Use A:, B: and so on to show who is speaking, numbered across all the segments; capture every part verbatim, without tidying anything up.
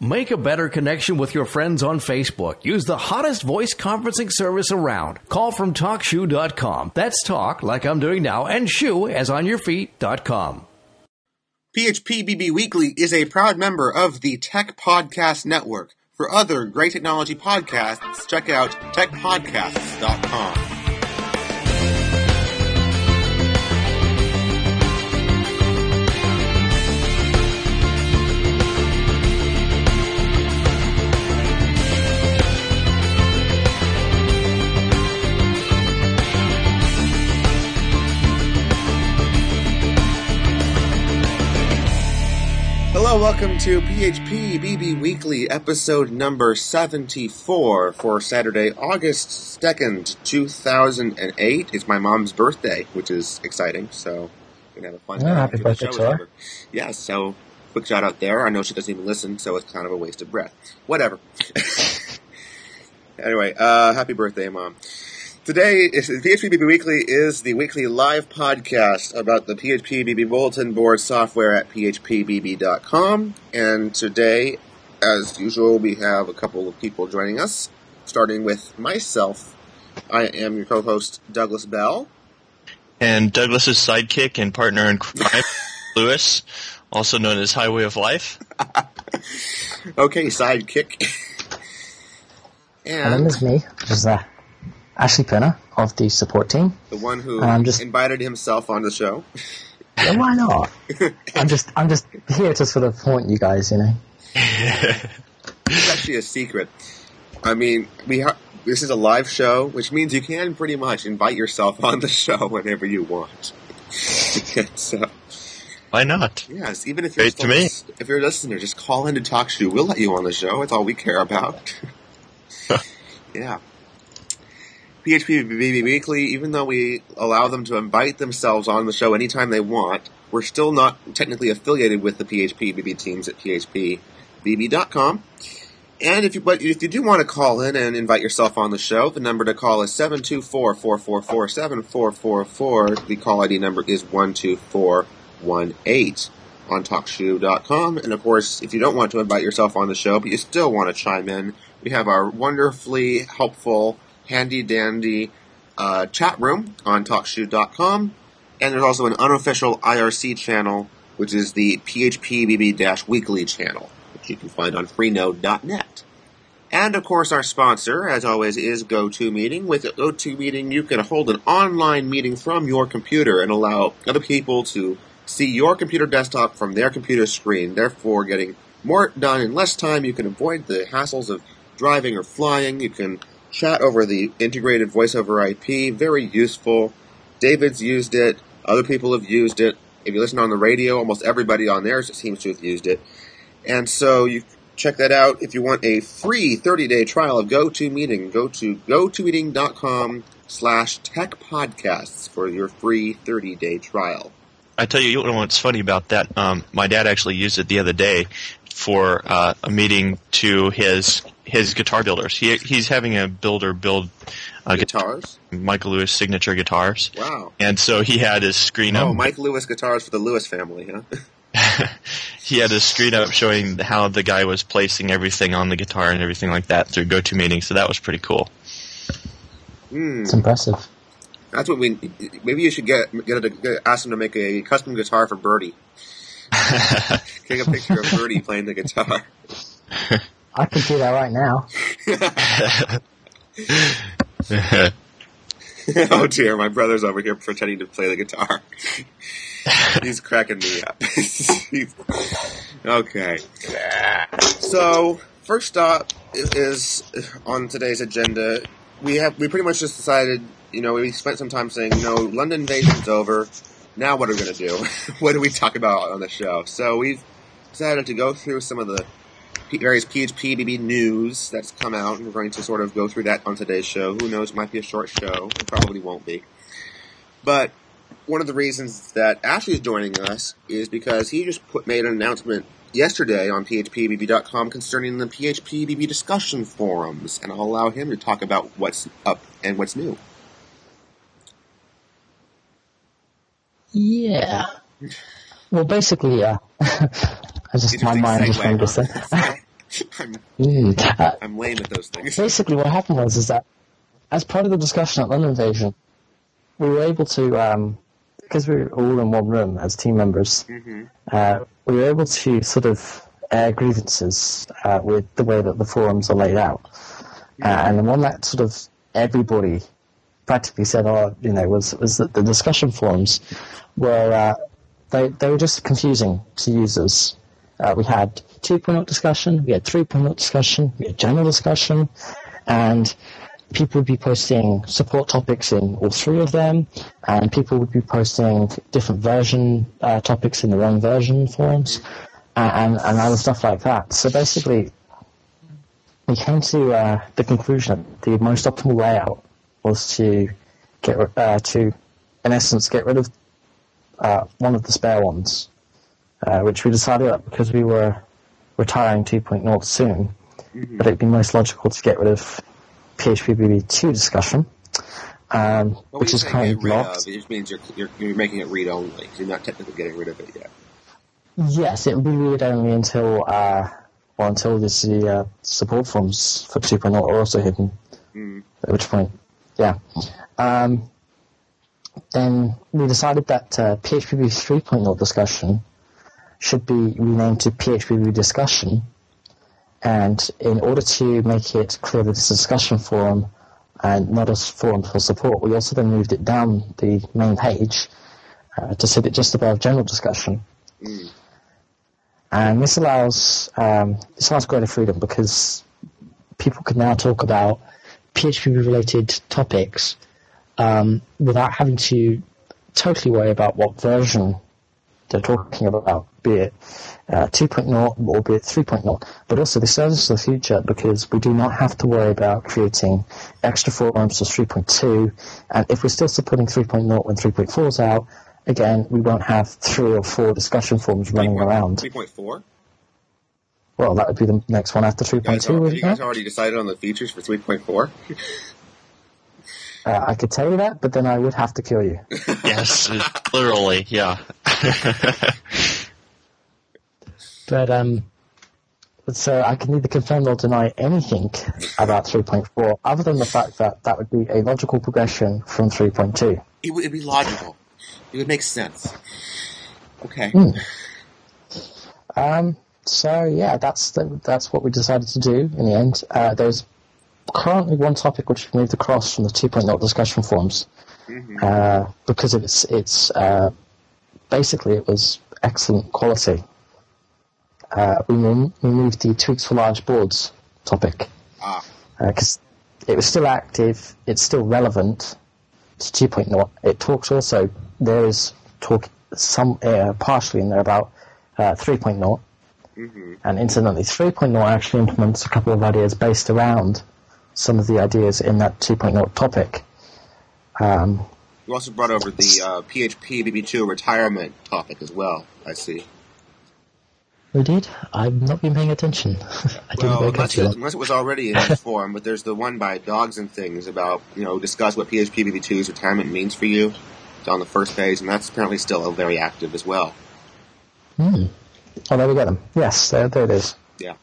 A: Make a better connection with your friends on Facebook. Use the hottest voice conferencing service around. Call from talk shoe dot com. That's talk, like I'm doing now, and shoe, as on your feet, dot com.
B: P H P B B Weekly is a proud member of the Tech Podcast Network. For other great technology podcasts, check out tech podcasts dot com. Hello, welcome to P H P B B Weekly, episode number seventy-four for Saturday, August second, two thousand eight. It's my mom's birthday, which is exciting, so we're going to have a fun
C: time. Yeah, happy birthday to her.
B: Yeah, so quick shout out there. I know she doesn't even listen, so it's kind of a waste of breath. Whatever. Anyway, uh, happy birthday, Mom. Today, P H P B B Weekly is the weekly live podcast about the P H P B B bulletin board software at P H P B B dot com. And today, as usual, we have a couple of people joining us, starting with myself. I am your co-host, Douglas Bell.
D: And Douglas's sidekick and partner in crime, Lewis, also known as Highway of Life.
B: Okay, sidekick. And
C: my name is me, which is uh, Ashley Pinner of the support team.
B: The one who
C: I'm just,
B: invited himself on the show.
C: Yeah, why not? I'm just I'm just here to sort of haunt you guys, you know.
B: It's actually a secret. I mean, we ha- this is a live show, which means you can pretty much invite yourself on the show whenever you want. So,
D: why not?
B: Yes, even if you're
D: Great to me.
B: If you're a listener, just call in to Talk Shoe. We'll let you on the show. That's all we care about. Yeah. P H P B B Weekly, even though we allow them to invite themselves on the show anytime they want, we're still not technically affiliated with the P H P B B teams at P H P B B dot com. And if you but if you do want to call in and invite yourself on the show, the number to call is seven two four, four four four, seven four four four. The call I D number is one two four one eight on talk shoe dot com. And of course, if you don't want to invite yourself on the show, but you still want to chime in, we have our wonderfully helpful, handy-dandy uh, chat room on talk shoe dot com. And there's also an unofficial I R C channel, which is the P H P B B Weekly channel, which you can find on freenode dot net. And, of course, our sponsor, as always, is GoToMeeting. With GoToMeeting, you can hold an online meeting from your computer and allow other people to see your computer desktop from their computer screen, therefore getting more done in less time. You can avoid the hassles of driving or flying. You can chat over the integrated voice over I P. Very useful. David's used it. Other people have used it. If you listen on the radio, almost everybody on there seems to have used it. And so you check that out. If you want a free thirty-day trial of GoToMeeting, go to gotomeeting dot com slash tech podcasts for your free thirty-day trial.
D: I tell you, you know what's funny about that? Um, my dad actually used it the other day for uh, a meeting to his his guitar builders. He he's having a builder build uh,
B: guitars,
D: Michael Lewis signature guitars.
B: Wow!
D: And so he had his screen
B: oh,
D: up.
B: Oh, Mike Lewis guitars for the Lewis family, huh?
D: He had his screen up showing how the guy was placing everything on the guitar and everything like that through GoToMeeting. So that was pretty cool.
B: Mm.
C: It's impressive.
B: That's what we. Maybe you should get get, a, get ask him to make a custom guitar for Birdie. Take a picture of Birdie playing the guitar.
C: I can do that right now.
B: Oh dear, my brother's over here pretending to play the guitar. He's cracking me up. Okay. So, first up is on today's agenda. We have we pretty much just decided, you know, we spent some time saying, you know, London invasion's over. Now what are we going to do? What do we talk about on the show? So we've decided to go through some of the various P H P B B news that's come out, and we're going to sort of go through that on today's show. Who knows, it might be a short show. It probably won't be. But one of the reasons that Ashley is joining us is because he just put, made an announcement yesterday on P H P B B dot com concerning the P H P B B discussion forums, and I'll allow him to talk about what's up and what's new.
C: Yeah. Well, basically, yeah. I just, my mind just went this thing.
B: I'm,
C: Mm. Uh,
B: I'm lame at those things.
C: basically, what happened was is that as part of the discussion at London Invasion, we were able to, um, because we were all in one room as team members,
B: Mm-hmm.
C: uh, we were able to sort of air grievances uh, with the way that the forums are laid out. Uh, and the one that sort of everybody practically said, oh, you know, was was that the discussion forums were uh, they they were just confusing to users. Uh, we had two point oh discussion, we had three point oh discussion, we had general discussion, and people would be posting support topics in all three of them, and people would be posting different version uh, topics in their own version forums, and, and other stuff like that. So basically, we came to uh, the conclusion that the most optimal layout was to get uh, to, in essence, get rid of uh, one of the spare ones, uh, which we decided that because we were retiring two point oh soon,
B: Mm-hmm.
C: that it'd be most logical to get rid of P H P B B two discussion, um,
B: What
C: which
B: are you
C: is
B: saying
C: currently
B: get rid
C: blocked.
B: of? It just means you're, you're, you're making it read only. You're not technically getting rid of it yet.
C: Yes, it will be read only until uh, well, until this, the uh, support forms for two point oh are also hidden.
B: Mm.
C: At which point, yeah. Um, then we decided that uh, P H P B B three point oh discussion should be renamed to P H P B B discussion, and in order to make it clear that it's a discussion forum and not a forum for support, we also then moved it down the main page uh, to sit it just above general discussion.
B: Mm.
C: And this allows um, this allows greater freedom because people can now talk about P H P related topics um, without having to totally worry about what version they're talking about, be it uh, two point oh or be it three point oh. But also this serves us for the future because we do not have to worry about creating extra forums for three point two, and if we're still supporting three point oh when three point four is out, again, we won't have three or four discussion forums running around.
B: three point four?
C: Well, that would be the next one after three point two,
B: Have
C: wouldn't
B: you guys
C: it?
B: already decided on the features for three point four?
C: Uh, I could tell you that, but then I would have to kill you.
D: Yes, literally, yeah.
C: But, um, so I can neither confirm nor deny anything about three point four, other than the fact that that would be a logical progression from three point two.
B: It would it'd be logical. It would make sense. Okay.
C: Mm. Um, so yeah, that's the, that's what we decided to do in the end. Uh, there's currently one topic which we moved across from the two point oh discussion forums
B: Mm-hmm.
C: uh, because of its its uh, basically it was excellent quality. Uh, we, mo- we moved the tweaks for large boards topic
B: Ah.
C: because uh, it was still active, it's still relevant to two point oh. It talks also, there is talk some uh, partially in there about uh, three point oh,
B: Mm-hmm.
C: and incidentally three point oh actually implements a couple of ideas based around some of the ideas in that two point oh topic. Um,
B: You also brought over the uh, P H P B B two retirement topic as well, I see.
C: we did? I've not been paying attention. I didn't
B: Well,
C: wake up
B: unless
C: too
B: it,
C: long.
B: unless it was already in this forum, but there's the one by Dogs and Things about, you know, discuss what P H P B B two's retirement means for you. It's on the first page, and that's apparently still very active as well.
C: Hmm. Oh, there we go then. Yes, there, there it is.
B: Yeah.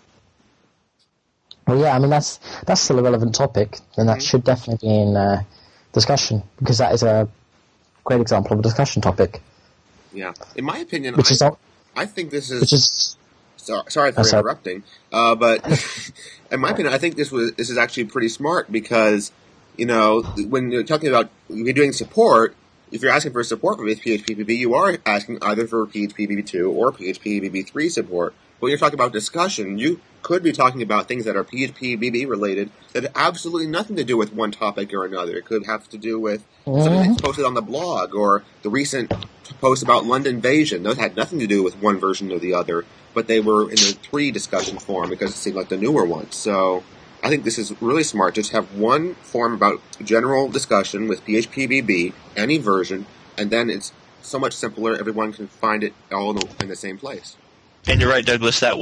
C: Well, yeah, I mean, that's that's still a relevant topic, and that
B: Mhm.
C: should definitely be in uh, discussion, because that is a great example of a discussion topic,
B: Yeah. In my opinion,
C: which
B: I,
C: is not,
B: I think this is...
C: which is
B: So, sorry for
C: Oh, sorry.
B: interrupting, uh, but in my opinion, I think this was this is actually pretty smart because, you know, when you're talking about if you're doing support, if you're asking for support for P H P B B, you are asking either for P H P B B two or P H P B B three support. When you're talking about discussion, you could be talking about things that are P H P B B related that have absolutely nothing to do with one topic or another. It could have to do with something
C: Mhm.
B: that's posted on the blog or the recent post about London Invasion. Those had nothing to do with one version or the other, but they were in the three discussion forum because it seemed like the newer one. So I think this is really smart. Just have one forum about general discussion with P H P B B, any version, and then it's so much simpler. Everyone can find it all in the same place.
D: And you're right, Douglas. That was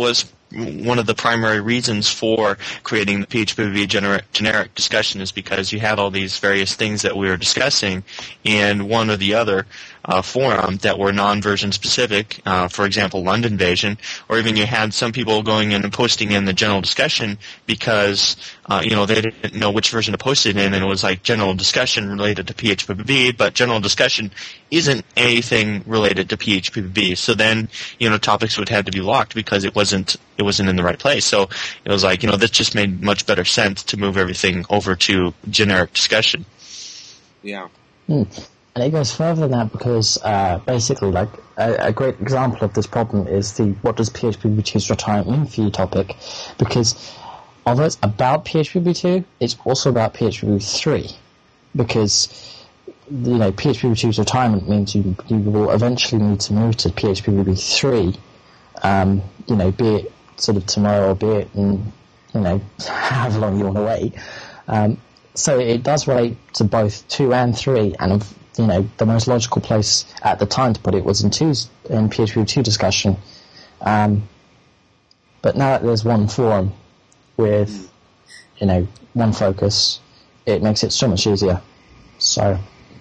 D: one of the primary reasons for creating the P H P B B generic, generic discussion is because you had all these various things that we were discussing in one or the other uh, forum that were non-version specific, uh, for example, London Invasion, or even you had some people going in and posting in the general discussion because uh, you know they didn't know which version to post it in, and it was like general discussion related to P H P B B, but general discussion isn't anything related to P H P B B. So then, you know, topics would have to be locked because it wasn't it wasn't in the right place. So it was like, you know, this just made much better sense to move everything over to generic discussion.
B: Yeah.
C: Hmm. And it goes further than that because uh, basically, like, a, a great example of this problem is the what does P H P B B two's retirement mean for you topic, because although it's about P H P B B two, it's also about P H P B B three, because you know P H P B B two's retirement means you you will eventually need to move to P H P B B three, um, you know, be it sort of tomorrow or be it in, you know, however long you want to wait. Um, so it does relate to both two and three, and you know the most logical place at the time to put it was in two's in P H P B B two discussion. Um, but now that there's one forum with you know one focus, it makes it so much easier. So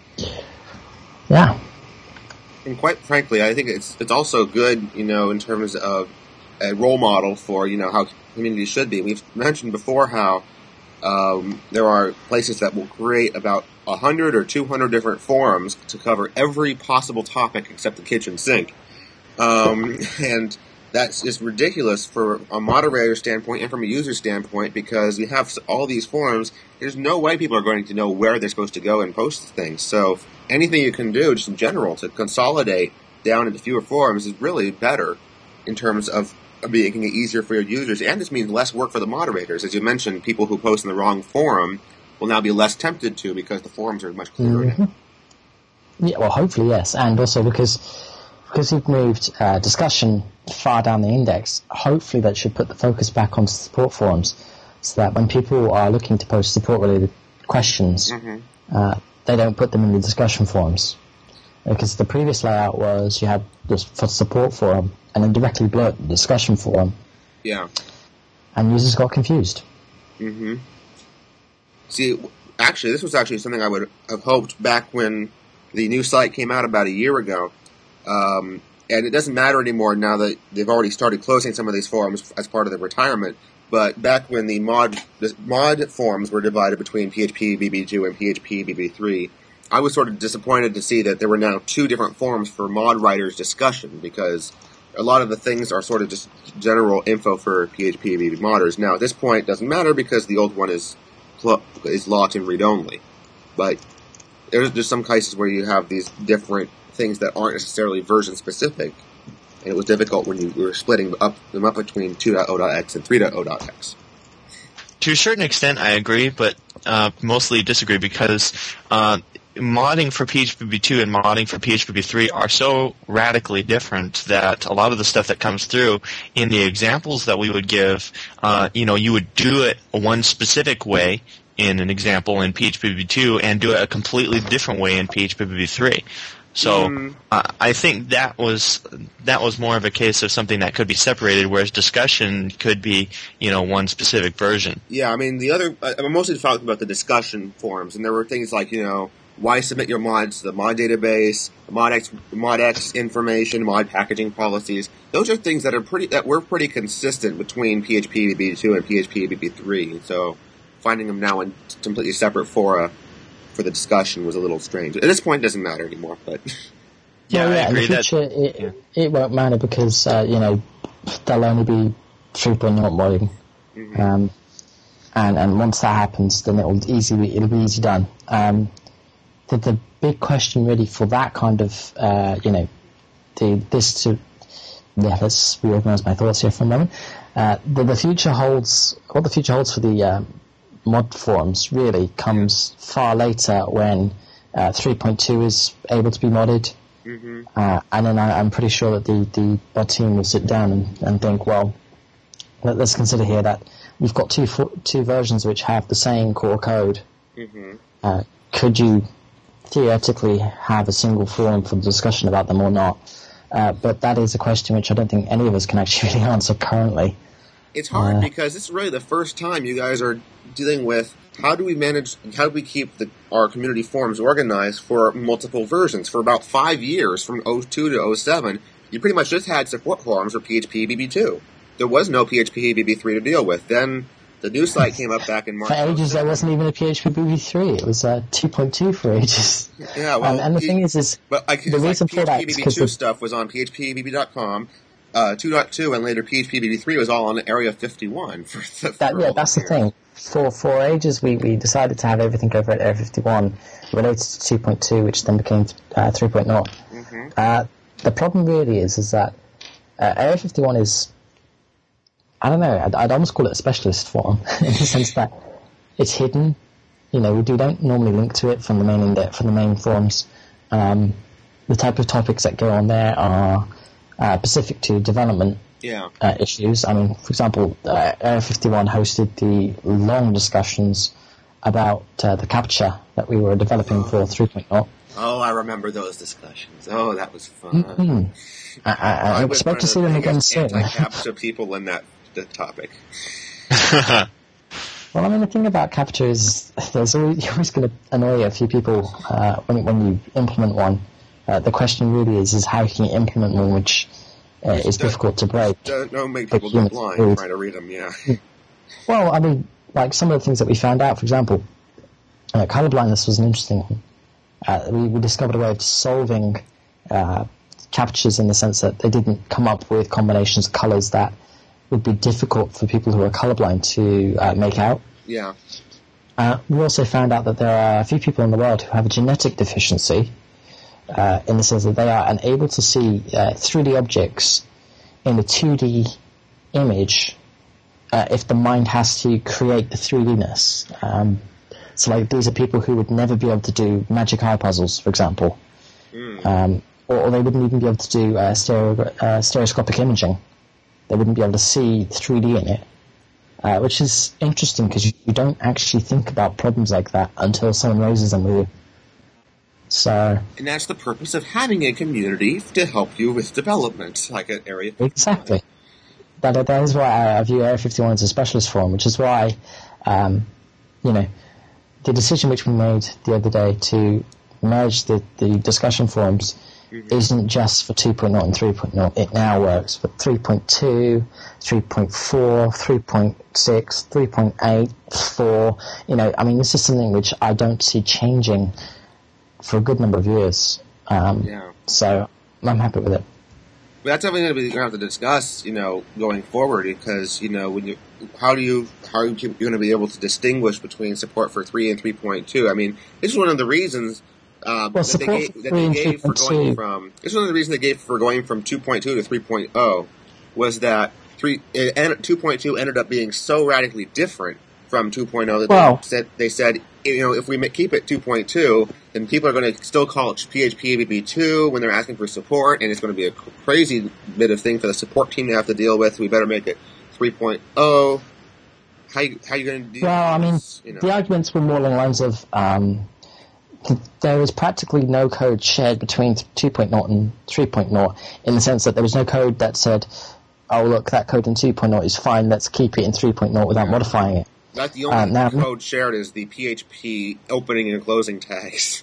C: yeah.
B: And quite frankly, I think it's it's also good, you know, in terms of a role model for, you know, how communities should be. We've mentioned before how um, there are places that will create about one hundred or two hundred different forums to cover every possible topic except the kitchen sink. Um, and that's just ridiculous for a moderator standpoint and from a user standpoint, because you have all these forums. There's no way people are going to know where they're supposed to go and post things. So anything you can do, just in general, to consolidate down into fewer forums is really better in terms of making it easier for your users. And this means less work for the moderators. As you mentioned, people who post in the wrong forum will now be less tempted to because the forums are much clearer
C: mm-hmm.
B: now.
C: Yeah, well, hopefully, yes. And also because because you've moved uh, discussion far down the index, hopefully that should put the focus back onto support forums, so that when people are looking to post support-related questions,
B: mm-hmm.
C: uh, they don't put them in the discussion forums. Because the previous layout was you had this for support forum and then directly below it the discussion forum.
B: Yeah.
C: And users got confused.
B: Mm-hmm. See, actually, this was actually something I would have hoped back when the new site came out about a year ago. Um, and it doesn't matter anymore now that they've already started closing some of these forums as part of the retirement. But back when the mod the mod forums were divided between P H P B B two and P H P B B three, I was sort of disappointed to see that there were now two different forums for mod writers discussion, because a lot of the things are sort of just general info for P H P B B modders. Now, at this point, it doesn't matter because the old one is is locked in read-only. But there's just some cases where you have these different things that aren't necessarily version-specific, and it was difficult when you were splitting up them up between two point oh dot x and three point oh dot x.
D: To a certain extent, I agree, but uh, mostly disagree, because uh, modding for P H P B B two and modding for P H P B B three are so radically different that a lot of the stuff that comes through in the examples that we would give, uh, you know, you would do it one specific way in an example in P H P B B two and do it a completely different way in P H P B B three. So
B: mm.
D: uh, I think that was that was more of a case of something that could be separated, whereas discussion could be, you know, one specific version.
B: Yeah, I mean, the other, I'm mostly talking about the discussion forums, and there were things like, you know, why submit your mods to the mod database, ModX, ModX information, mod packaging policies. Those are things that are pretty, that were pretty consistent between P H P B B two and P H P B B three. So finding them now in completely separate fora for the discussion was a little strange. At this point, it doesn't matter anymore, but
D: yeah,
C: well, yeah,
D: I agree
C: in the future,
D: that
C: it,
D: yeah.
C: it won't matter because uh, you know there'll only be three point oh modding,
B: mm-hmm.
C: um, and and once that happens, then it'll easy it'll be easy done. Um, the the big question really for that kind of uh, you know the this to yeah let's reorganize my thoughts here for a moment. Uh, the the future holds what the future holds for the uh, mod forums really comes far later when uh, three point two is able to be modded.
B: mm-hmm.
C: Uh, and then I, I'm pretty sure that the, the mod team will sit down and, and think, well, let, let's consider here that we've got two two versions which have the same core code.
B: Mm-hmm.
C: Uh, could you theoretically have a single forum for the discussion about them or not? Uh, but that is a question which I don't think any of us can actually really answer currently.
B: It's hard
C: Uh,
B: because this is really the first time you guys are dealing with how do we manage, how do we keep the, our community forums organized for multiple versions. For about five years, from oh two to oh seven, you pretty much just had support forums for P H P B B two. There was no P H P B B three to deal with. Then the new site came up back in March.
C: For ages, there wasn't even a P H P B B three. It was uh, two point two for ages.
B: Yeah, well,
C: um, and the
B: you,
C: thing is, is
B: but I,
C: the reason
B: like
C: for that
B: P H P B B two
C: is because
B: stuff was on P H P B B dot com. Uh, two point two and later P H P B B three was all on Area fifty-one. For, for
C: that, yeah, that's the thing. For for ages, we, we decided to have everything over at Area fifty-one related to two point two, which then became uh, three point oh.
B: Mm-hmm.
C: Uh, the problem really is is that uh, Area fifty-one is, I don't know, I'd, I'd almost call it a specialist forum in the sense that it's hidden. You know, we do, don't normally link to it from the main index, from the main forums. Um, the type of topics that go on there are uh, specific to development
B: yeah.
C: uh, issues. I mean, for example, uh, Area fifty-one hosted the long discussions about uh, the captcha that we were developing for three point oh.
B: Oh, I remember those discussions. Oh, that was fun.
C: Mm-hmm. I, I, I, I expect to see them again soon.
B: Anti-captcha people in that the topic.
C: Well, I mean, the thing about captcha is there's always, you're always going to annoy a few people uh, when when you implement one. Uh, the question really is is how can you implement one which uh, is
B: Don't-
C: difficult to break.
B: Don't, don't make people
C: But
B: go
C: humans
B: blind
C: read.
B: trying to read them, yeah.
C: Well, I mean, like some of the things that we found out, for example, uh, color blindness was an interesting one. Uh, we, we discovered a way of solving uh, captures in the sense that they didn't come up with combinations of colors that would be difficult for people who are colorblind to uh, make out.
B: Yeah.
C: Uh, we also found out that there are a few people in the world who have a genetic deficiency uh, in the sense that they are unable to see uh, three D objects in a two D image uh, if the mind has to create the three D-ness. Um, so, like, these are people who would never be able to do magic eye puzzles, for example.
B: Mm.
C: Um, or, or they wouldn't even be able to do uh, stereo, uh, stereoscopic imaging. They wouldn't be able to see three D in it. Uh, which is interesting because you, you don't actually think about problems like that until someone raises them with you. So
B: And that's the purpose of having a community to help you with development, like an area.
C: exactly, that that is why I, I view Area fifty-one as a specialist forum, which is why, um, you know, the decision which we made the other day to merge the, the discussion forums mm-hmm. isn't just for two point oh and three point oh. It now works for three point two, three point four, three point six, three point eight, four. You know, I mean, this is something which I don't see changing for a good number of years. Um,
B: Yeah.
C: So I'm happy with it.
B: But that's something that we're going to have to discuss, you know, going forward, because, you know, when you, how do you, how are you going to be able to distinguish between support for three and three point two? I mean, this is one of the reasons um,
C: Well,
B: that they
C: support
B: gave,
C: for
B: that
C: three
B: they
C: and
B: gave for going
C: 3.2.
B: from, this is one of the reasons they gave for going from two point two to three point oh, was that three, it, and two point two ended up being so radically different from two point oh that
C: Well-
B: they said, they said, you know, if we ma- keep it two point two, then people are going to still call it P H P B B two when they're asking for support, and it's going to be a crazy bit of thing for the support team to have to deal with. We better make it three point oh. How you, how you going to do
C: Well, I mean,
B: this? You know?
C: the arguments were more along the lines of um, th- there was practically no code shared between two point oh and three point oh in the sense that there was no code that said, oh, look, that code in two point oh is fine, let's keep it in three point oh without
B: Yeah.
C: modifying it.
B: That's the only
C: uh, now-
B: code shared is the P H P opening and closing tags.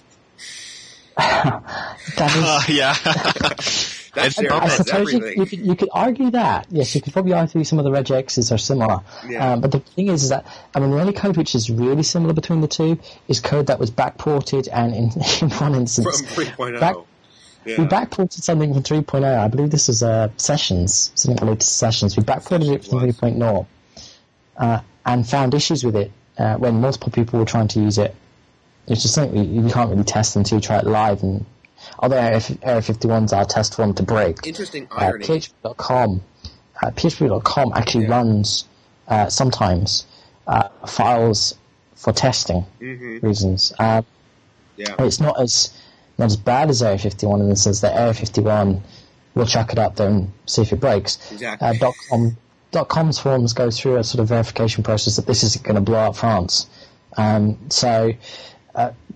C: That is,
D: Uh, yeah.
B: That's shared.
C: I
B: That's
C: suppose you,
B: everything.
C: you, could, you could argue that. Yes, you could probably argue some of the regexes are similar.
B: Yeah.
C: Um, but the thing is, is that, I mean, the only code which is really similar between the two is code that was backported, and in, in one instance,
B: From three point oh.
C: back-
B: yeah.
C: we backported something from three point oh. I believe this was uh, Sessions, something related to Sessions. We backported it from
B: was.
C: three point oh uh, and found issues with it uh, when multiple people were trying to use it. It's just something you, you can't really test until you try it live. And although Area fifty-one's our test form to break,
B: Interesting
C: uh,
B: irony.
C: P H P dot com, uh, P H P dot com actually
B: Yeah.
C: runs uh, sometimes uh, files for testing
B: Mm-hmm.
C: reasons. Uh,
B: Yeah.
C: it's not as not as bad as Area fifty-one in the sense that Area fifty-one will chuck it up there and see if it breaks.
B: Exactly.
C: Uh, dot com, dot com's forums go through a sort of verification process that this isn't going to blow up France. Um, so, uh,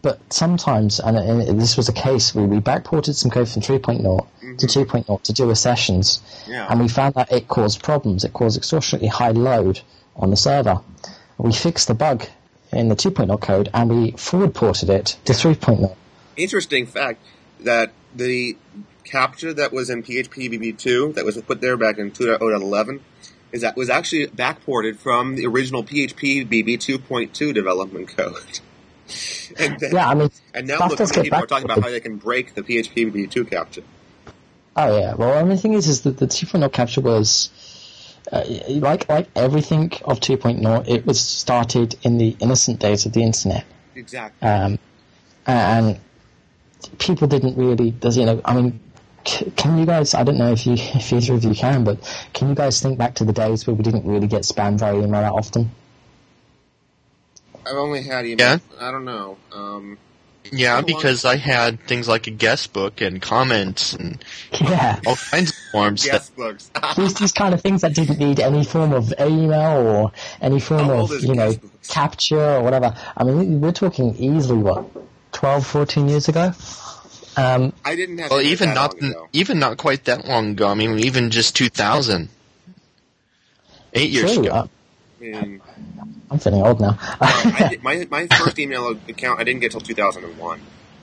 C: but sometimes, and, and this was a case, we, we backported some code from three point oh mm-hmm. to two point oh to do with sessions,
B: yeah.
C: and we found that it caused problems. It caused extortionately high load on the server. We fixed the bug in the two point oh code, and we forward ported it to three point oh.
B: Interesting fact that the captcha that was in P H P B B two that was put there back in two point oh point eleven is that was actually backported from the original P H P B B two point two development code. And then,
C: yeah, I mean,
B: and now look, people are talking about how they can break the P H P B B two captcha.
C: Oh yeah, well, I mean, the thing is, is that the two point oh captcha was uh, like like everything of two point oh. It was started in the innocent days of the internet.
B: Exactly.
C: Um, and people didn't really, does you know, I mean. Can you guys, I don't know if you, if either of you can, but can you guys think back to the days where we didn't really get spam via email that often?
B: I've only had email.
D: Yeah.
B: I don't know. Um,
D: yeah, because I had things like a guest book and comments and
C: yeah.
D: all kinds of forms.
B: Guest
D: that,
B: books.
C: these, these kind of things that didn't need any form of email or any form
B: How
C: of, you know,
B: books?
C: capture or whatever. I mean, we're talking easily, what, twelve, fourteen years ago? Um,
B: I didn't have.
D: Well, even
B: that
D: not
B: long ago.
D: even not quite that long ago. I mean, even just two thousand, eight years
C: true,
D: ago.
C: uh,
B: I mean,
C: I'm feeling old now.
B: I did, my my first email account I didn't get till two thousand one,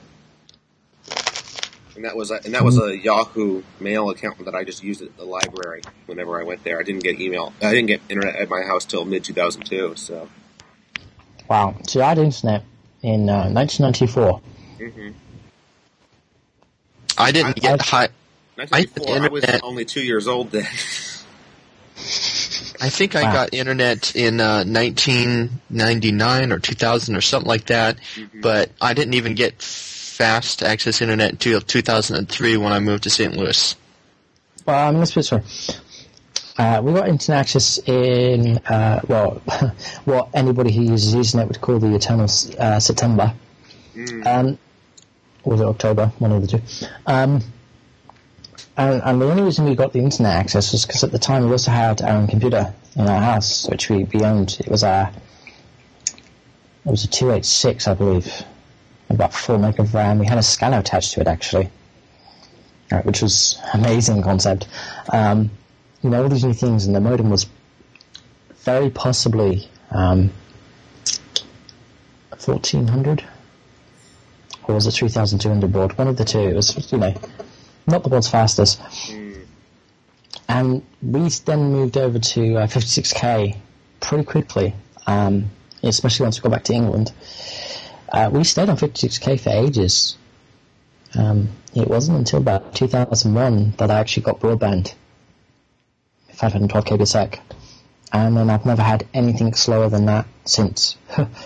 B: and that was a, and that was a Yahoo Mail account that I just used at the library whenever I went there. I didn't get email. I didn't get internet at my house till mid two thousand two. So.
C: Wow. So I had internet in uh, nineteen ninety-four.
B: Mm-hmm.
D: I didn't
B: I,
D: get high.
B: nineteen ninety-four, I, I was only two years old then.
D: I think I
C: wow.
D: got internet in uh, nineteen ninety-nine or two thousand or something like that, mm-hmm. but I didn't even get fast access internet until two thousand three when I moved to Saint Louis.
C: Well, I'm going to switch. Uh, we got internet access in, uh, well, what anybody who uses Usenet would call the eternal uh, September. Mm. Um, or was it October? One of the two. Um, and, and the only reason we got the internet access was because at the time we also had our own computer in our house, which we, we owned. It was a, it was a two eighty-six, I believe, about four meg of RAM. We had a scanner attached to it, actually, uh, which was an amazing concept. Um, you know, all these new things, and the modem was very possibly um, fourteen hundred. Or was it three thousand two hundred baud? One of the two. It was, you know, not the world's fastest. Mm. And we then moved over to uh, fifty-six K pretty quickly, um, especially once we got back to England. Uh, we stayed on fifty-six K for ages. Um, it wasn't until about two thousand one that I actually got broadband, five hundred twelve K per sec. And then I've never had anything slower than that since.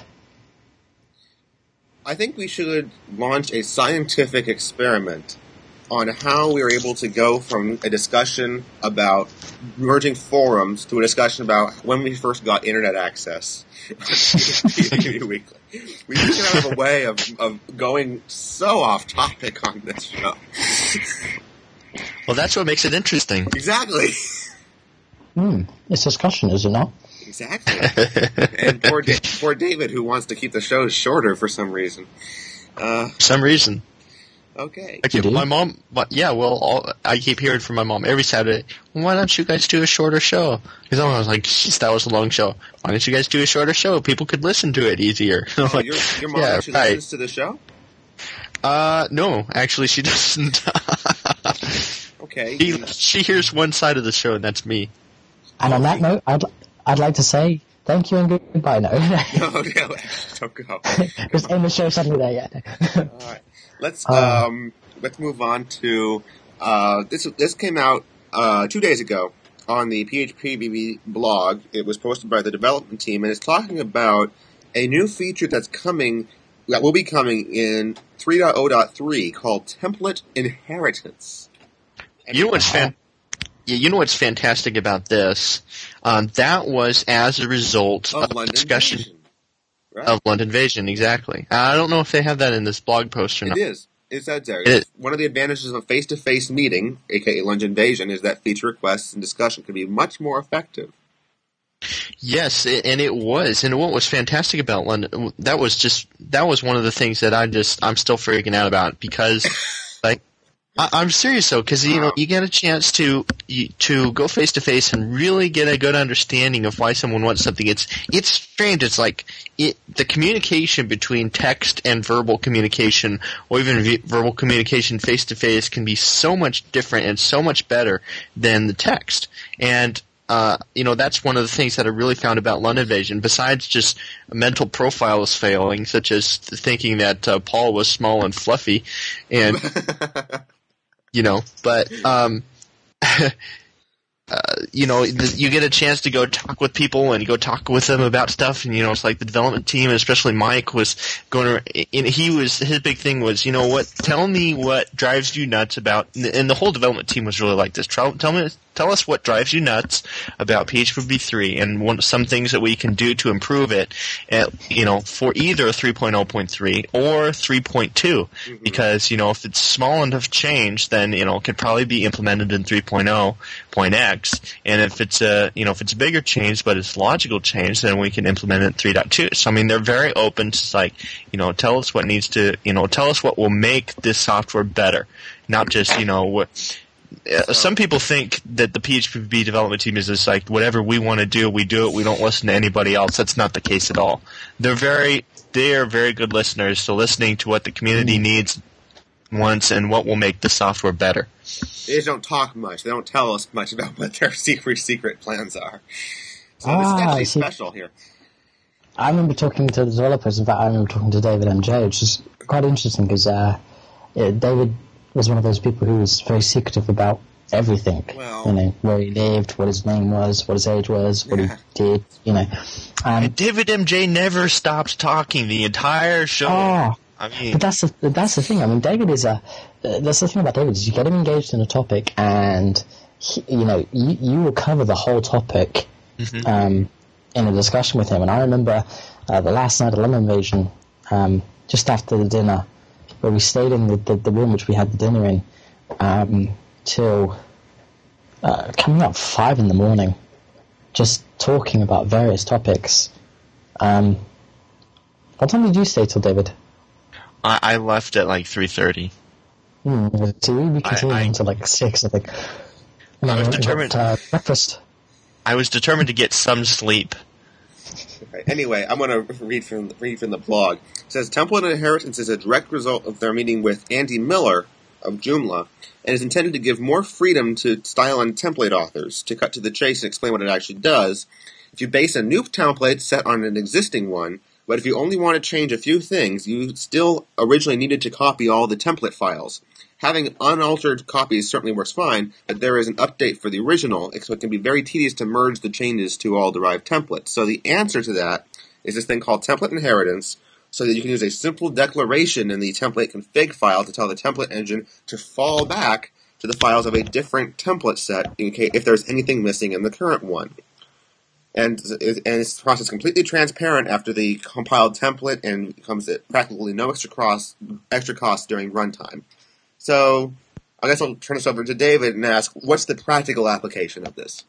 B: I think we should launch a scientific experiment on how we were able to go from a discussion about merging forums to a discussion about when we first got internet access. Weekly. We should have a way of, of going so off topic on this show.
D: Well, that's what makes it interesting.
B: Exactly.
C: Hmm. It's discussion, is it not?
B: Exactly. And poor, da- poor David, who wants to keep the shows shorter for some reason. Uh,
D: for some reason.
B: Okay.
D: Okay, my mom, but yeah, well, all, I keep hearing from my mom every Saturday, why don't you guys do a shorter show? Because I was like, jeez, that was a long show. Why don't you guys do a shorter show? People could listen to it easier.
B: Oh,
D: like,
B: your, your mom
D: yeah,
B: actually
D: right.
B: listens to the show?
D: Uh, no, actually she doesn't.
B: Okay.
D: She, she hears one side of the show, and that's me.
C: And on that note, I'd I'd like to say thank you and goodbye now.
B: No, no, don't go.
C: Just end the show suddenly there, yeah.
B: All right, let's uh, um let's move on to uh this. This came out uh two days ago on the P H P B B blog. It was posted by the development team, and it's talking about a new feature that's coming that will be coming in three point oh point three called Template Inheritance. And
D: you know what's fan- yeah, you know what's fantastic about this? Um, that was as a result
B: of,
D: of
B: London
D: discussion
B: Invasion, right?
D: of London Invasion. Exactly. I don't know if they have that in this blog post or
B: it
D: not.
B: It is. It's out there.
D: It
B: One of the advantages of a face-to-face meeting, aka London Invasion, is that feature requests and discussion can be much more effective.
D: Yes, and it was. And what was fantastic about London, that was just, that was one of the things that I just, I'm still freaking out about because, like, I, I'm serious though, because, you know, you get a chance to, you, to go face to face and really get a good understanding of why someone wants something. It's, it's strange. It's like, it, the communication between text and verbal communication, or even v- verbal communication face to face, can be so much different and so much better than the text. And, Uh, you know, that's one of the things that I really found about London Invasion, besides just mental profiles failing, such as thinking that uh, Paul was small and fluffy, and, you know, but, um, uh, you know, you get a chance to go talk with people and go talk with them about stuff, and, you know, it's like the development team, especially Mike, was going to, and he was, his big thing was, you know what, tell me what drives you nuts about, and the whole development team was really like this, tell, tell me, Tell us what drives you nuts about P H P V three and one, some things that we can do to improve it, at, you know, for either three point oh point three or three point two. Mm-hmm. Because, you know, if it's small enough change, then, you know, it could probably be implemented in three point oh point X. And if it's a, you know, if it's a bigger change, but it's logical change, then we can implement it in three point two. So, I mean, they're very open to, like, you know, tell us what needs to, you know, tell us what will make this software better. Not just, you know, what. Uh, some people think that the P H P V development team is just like, whatever we want to do, we do it. We don't listen to anybody else. That's not the case at all. They're very, they are very good listeners to listening to what the community needs, wants, and what will make the software better.
B: They just don't talk much. They don't tell us much about what their secret, secret plans are. So
C: ah,
B: this is actually
C: see,
B: special here.
C: I remember talking to the developers. In fact, I remember talking to David M J, which is quite interesting because uh, yeah, David was one of those people who was very secretive about everything.
B: Well,
C: you know, where he lived, what his name was, what his age was, what
B: yeah.
C: he did, you know. Um,
D: and David M J never stopped talking the entire show.
C: Oh,
D: I mean,
C: but that's the, that's the thing. I mean, David is a, uh, that's the thing about David is you get him engaged in a topic and, he, you know, you, you will cover the whole topic mm-hmm. um, in a discussion with him. And I remember uh, the last night of London Invasion, um, just after the dinner, where we stayed in the, the, the room which we had the dinner in um, till uh, coming up five in the morning, just talking about various topics. Um, what time did you stay till, David?
D: I, I left at like three thirty.
C: Hmm, so we continued
D: I, I,
C: until like six, I think. And
D: I was
C: got,
D: determined.
C: Uh, breakfast.
D: I was determined to get some sleep.
B: Okay. Anyway, I'm going to read from read from the blog. It says, Template Inheritance is a direct result of their meeting with Andy Miller of Joomla, and is intended to give more freedom to style and template authors. To cut to the chase and explain what it actually does, if you base a new template set on an existing one, but if you only want to change a few things, you still originally needed to copy all the template files. Having unaltered copies certainly works fine, but there is an update for the original, so it can be very tedious to merge the changes to all derived templates. So the answer to that is this thing called Template Inheritance, so that you can use a simple declaration in the template config file to tell the template engine to fall back to the files of a different template set in case if there's anything missing in the current one. And, and this process is completely transparent after the compiled template and comes at practically no extra cost, extra cost during runtime. So, I guess I'll turn this over to David and ask, what's the practical application of this?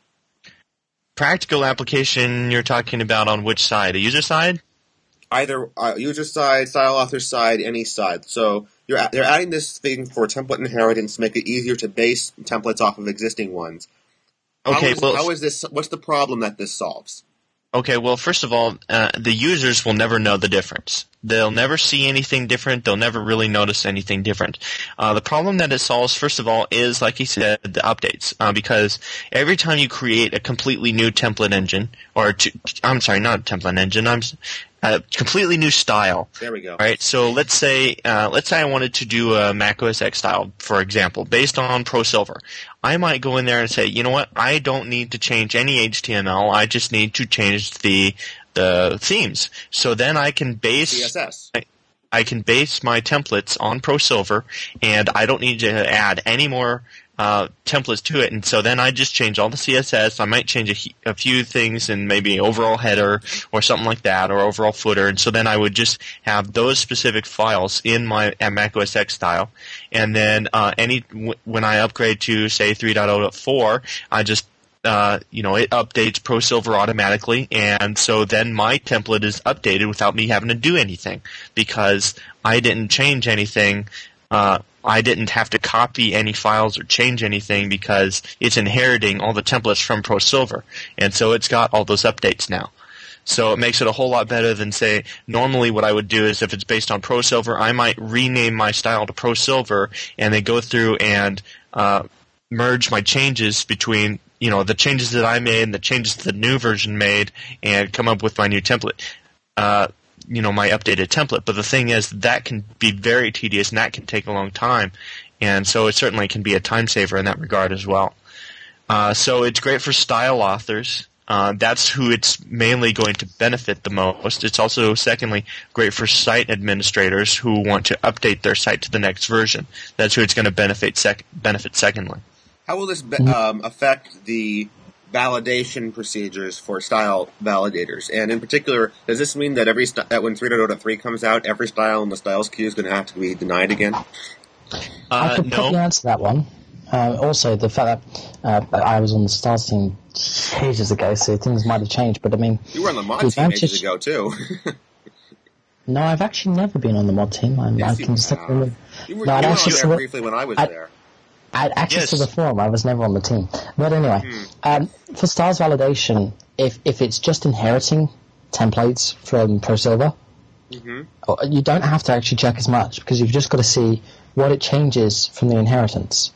D: Practical application you're talking about on which side? A user side?
B: Either uh, user side, style author side, any side. So, you're they're adding this thing for template inheritance to make it easier to base templates off of existing ones.
D: Okay,
B: how is,
D: well,
B: how is this? What's the problem that this solves?
D: Okay, well, first of all, uh, the users will never know the difference. They'll never see anything different. They'll never really notice anything different. Uh, the problem that it solves, first of all, is, like he said, the updates. Uh, because every time you create a completely new template engine, or to, I'm sorry, not a template engine, I'm a completely new style.
B: There we go.
D: Right. So let's say, uh, let's say I wanted to do a Mac O S X style, for example, based on ProSilver. I might go in there and say, you know what? I don't need to change any H T M L. I just need to change the the themes. So then I can base
B: C S S.
D: I, I can base my templates on ProSilver, and I don't need to add any more uh, templates to it. And so then I just change all the C S S. I might change a, a few things in maybe overall header or something like that, or overall footer. And so then I would just have those specific files in my Mac O S X style. And then uh, any w- when I upgrade to say three point oh point four, I just uh, you know, it updates ProSilver automatically, and so then my template is updated without me having to do anything because I didn't change anything. Uh, I didn't have to copy any files or change anything because it's inheriting all the templates from ProSilver, and so it's got all those updates now. So it makes it a whole lot better than, say, normally what I would do is if it's based on ProSilver, I might rename my style to ProSilver and then go through and uh, merge my changes between, you know, the changes that I made and the changes that the new version made and come up with my new template, uh, you know, my updated template. But the thing is, that can be very tedious and that can take a long time. And so it certainly can be a time saver in that regard as well. Uh, so it's great for style authors. Uh, that's who it's mainly going to benefit the most. It's also, secondly, great for site administrators who want to update their site to the next version. That's who it's going to benefit, sec- benefit secondly.
B: How will this be- um, affect the validation procedures for style validators? And in particular, does this mean that every st- that when three point oh point three comes out, every style in the styles queue is going to have to be denied again?
D: Uh,
C: I could
D: no.
C: probably answer that one. Uh, also, the fact that uh, I was on the Stars team ages ago, so things might have changed. But I mean,
B: you were on the mod
C: the
B: team
C: advantage...
B: ages ago too.
C: No, I've actually never been on the mod team. I'm,
B: Yes,
C: I can
B: you
C: stick
B: have.
C: with.
B: You were,
C: No, I'd
B: you were on
C: actually
B: there
C: saw-
B: briefly when I was
C: I-
B: there.
C: I had access
D: Yes.
C: to the forum. I was never on the team. But anyway,
B: Hmm.
C: um, for stars validation, if if it's just inheriting templates from ProSilver,
B: Mm-hmm.
C: you don't have to actually check as much because you've just got to see what it changes from the inheritance.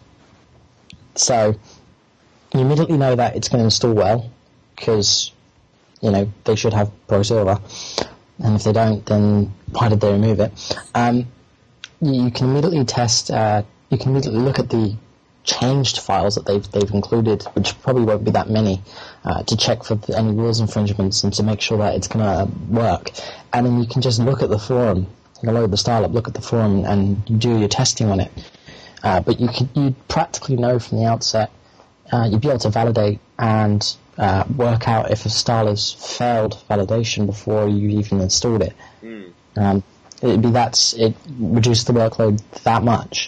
C: So you immediately know that it's going to install well because, you know, they should have ProSilver. And if they don't, then why did they remove it? Um, you can immediately test, uh, you can immediately look at the changed files that they've they've included, which probably won't be that many, uh, to check for any rules infringements and to make sure that it's going to work. And then you can just look at the forum, you can load the style up, look at the forum, and do your testing on it. Uh, but you can you practically know from the outset, uh, you'd be able to validate and uh, work out if a style has failed validation before you even installed it.
B: Mm.
C: Um, it'd be that's it reduced the workload that much.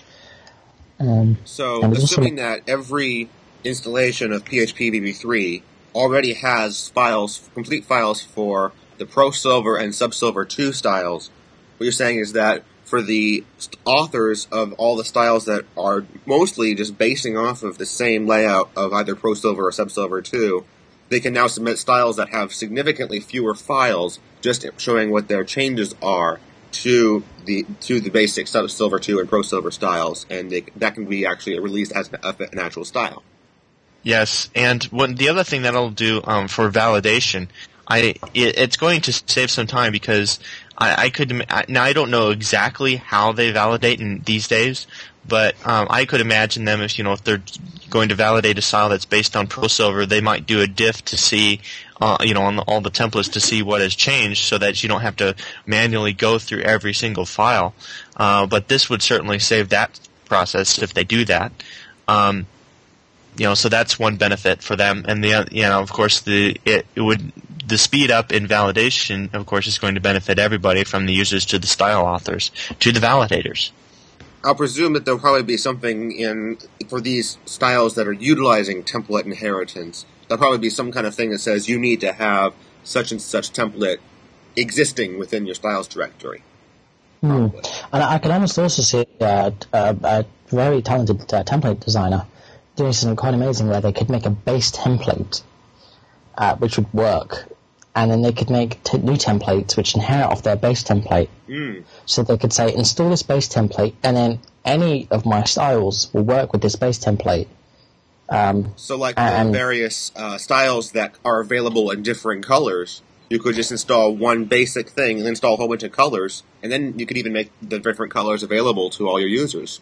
C: Um,
B: So,
C: and there's also-
B: assuming that every installation of P H P V V three already has files, complete files for the ProSilver and SubSilver two styles, what you're saying is that for the st- authors of all the styles that are mostly just basing off of the same layout of either ProSilver or SubSilver two, they can now submit styles that have significantly fewer files, just showing what their changes are to the to the basic SubSilver two and ProSilver styles, and they, that can be actually released as an, an actual style.
D: Yes, and what, the other thing that it'll do um, for validation, I it, it's going to save some time because I, I could I, now I don't know exactly how they validate in these days, but um, I could imagine them if you know if they're going to validate a style that's based on ProSilver, they might do a diff to see, uh, you know, on the, all the templates to see what has changed, so that you don't have to manually go through every single file. Uh, but this would certainly save that process if they do that. Um, you know, so that's one benefit for them, and the you know, of course, the it, it would the speed up in validation, of course, is going to benefit everybody from the users to the style authors to the validators.
B: I'll presume that there'll probably be something in for these styles that are utilizing template inheritance. There'll probably be some kind of thing that says you need to have such and such template existing within your styles directory.
C: Hmm. And I can almost also see uh, a, a very talented uh, template designer doing something quite amazing where they could make a base template uh, which would work, and then they could make t- new templates which inherit off their base template.
B: Mm.
C: So they could say, install this base template, and then any of my styles will work with this base template. Um,
B: So like
C: and,
B: the various uh, styles that are available in different colors, you could just install one basic thing and install a whole bunch of colors, and then you could even make the different colors available to all your users.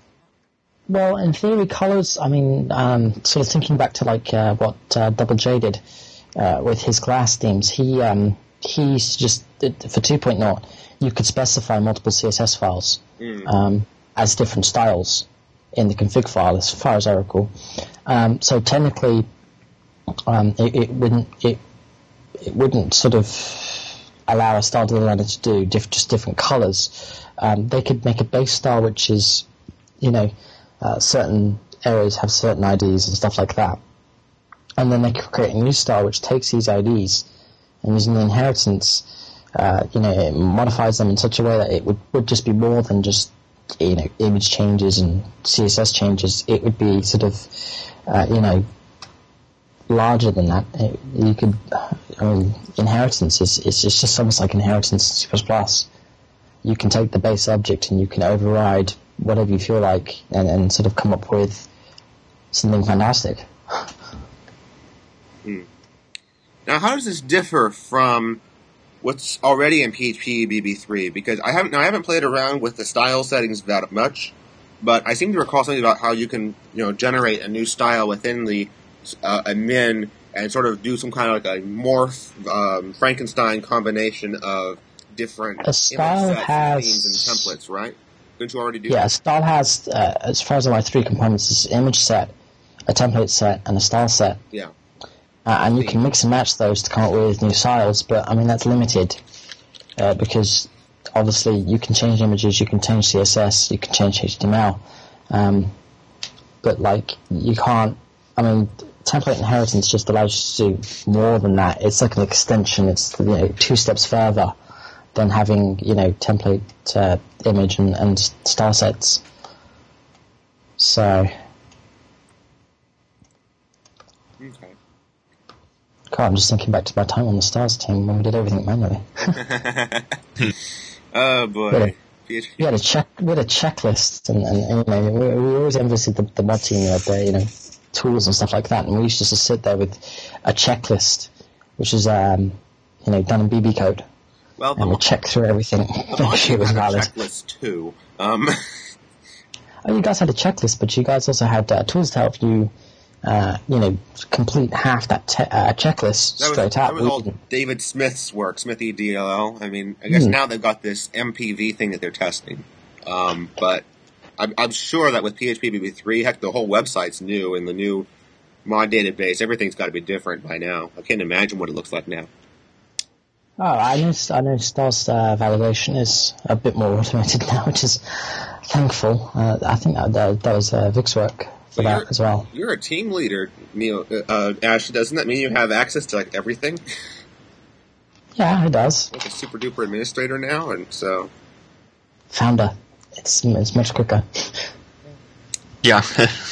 C: Well, in theory, colors, I mean, um, sort of thinking back to like uh, what uh, Double J did uh, with his glass themes, he um, he's just, for two point oh, you could specify multiple C S S files
B: Mm.
C: um, as different styles in the config file, as far as I recall. Um, so technically, um, it, it wouldn't it it wouldn't sort of allow a style designer to do diff- just different colors. Um, they could make a base style which is, you know, uh, certain areas have certain I Ds and stuff like that. and then they create a new style which takes these I Ds and using the inheritance, uh, you know, it modifies them in such a way that it would, would just be more than just, you know, image changes and C S S changes. It would be sort of, uh, you know, larger than that. It, you could, I mean, inheritance is, is it's just almost like inheritance in C plus plus. You can take the base object and you can override whatever you feel like and, and sort of come up with something fantastic.
B: Hmm. Now, how does this differ from what's already in P H P B B three? Because I haven't, now I haven't played around with the style settings that much, but I seem to recall something about how you can, you know, generate a new style within the uh, a min and sort of do some kind of like a morph um, Frankenstein combination of different
C: a style
B: image sets
C: has
B: and themes and templates, right? Didn't you already do
C: yeah,
B: that?
C: a style has, uh, as far as I know, three components: is image set, a template set, and a style set.
B: Yeah.
C: Uh, and you can mix and match those to come up with new styles, but I mean that's limited uh, because obviously you can change images, you can change C S S, you can change H T M L, um, but like you can't. I mean, template inheritance just allows you to do more than that. It's like an extension. It's, you know, two steps further than having, you know, template uh, image and, and style sets. So.
B: Okay.
C: God, I'm just thinking back to my time on the Stars team when we did everything manually.
B: Oh boy.
C: We had a, we had a check, we had a checklist, and, and, and you know, we, we always envied the, the mod team had their, you know, tools and stuff like that, and we used to just sit there with a checklist, which is, um, you know, done in B B code,
B: well,
C: and we check through everything, make sure it was valid.
B: Checklist too. Um.
C: Oh, you guys had a checklist, but you guys also had uh, tools to help you. Uh, you know, complete half that te- uh, checklist
B: that was,
C: straight
B: that
C: out.
B: was all David Smith's work, Smithy D L L. I mean, I guess mm. now they've got this M P V thing that they're testing. Um, but I'm, I'm sure that with P H P B B three, heck, the whole website's new, and the new mod database, everything's got to be different by now. I can't imagine what it looks like now.
C: Oh, I know, I know Star's uh, validation is a bit more automated now, which is thankful. Uh, I think that, that, that was uh, Vic's work. For that as well.
B: You're a team leader, Neil. Uh, Ash, doesn't that mean you have access to like everything?
C: Yeah, it does.
B: Like a super duper administrator now, and so
C: founder. It's it's much quicker.
D: Yeah.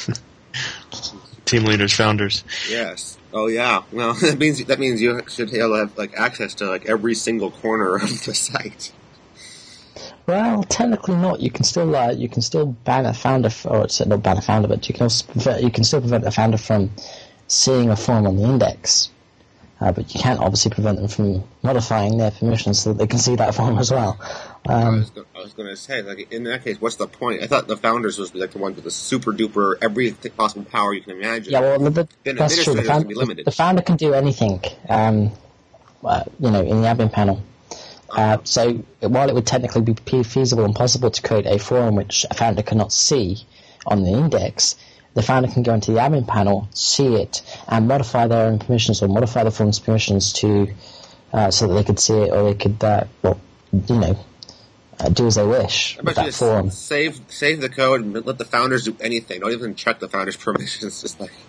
D: Team leaders, founders.
B: Yes. Oh yeah. Well, that means that means you should have like access to like every single corner of the site.
C: Well, technically not. You can still uh, you can still ban a founder, f- or it's not ban a founder, but you can also prevent, you can still prevent a founder from seeing a form on the index. Uh, but you can't obviously prevent them from modifying their permissions so that they can see that form as well. Um,
B: I was going to say, like in that case, what's the point? I thought the founders was like the one with the super duper every possible power you can imagine.
C: Yeah, well, the,
B: then
C: that's true. The, found,
B: be limited.
C: the founder can do anything, um, uh, you know, in the admin panel. Uh, so while it would technically be feasible and possible to create a forum which a founder cannot see on the index, the founder can go into the admin panel, see it, and modify their own permissions or modify the forum's permissions to uh, so that they could see it, or they could, uh, well, you know, uh, do as they wish with that forum.
B: Save, save the code and let the founders do anything. Don't even check the founders' permissions. Just like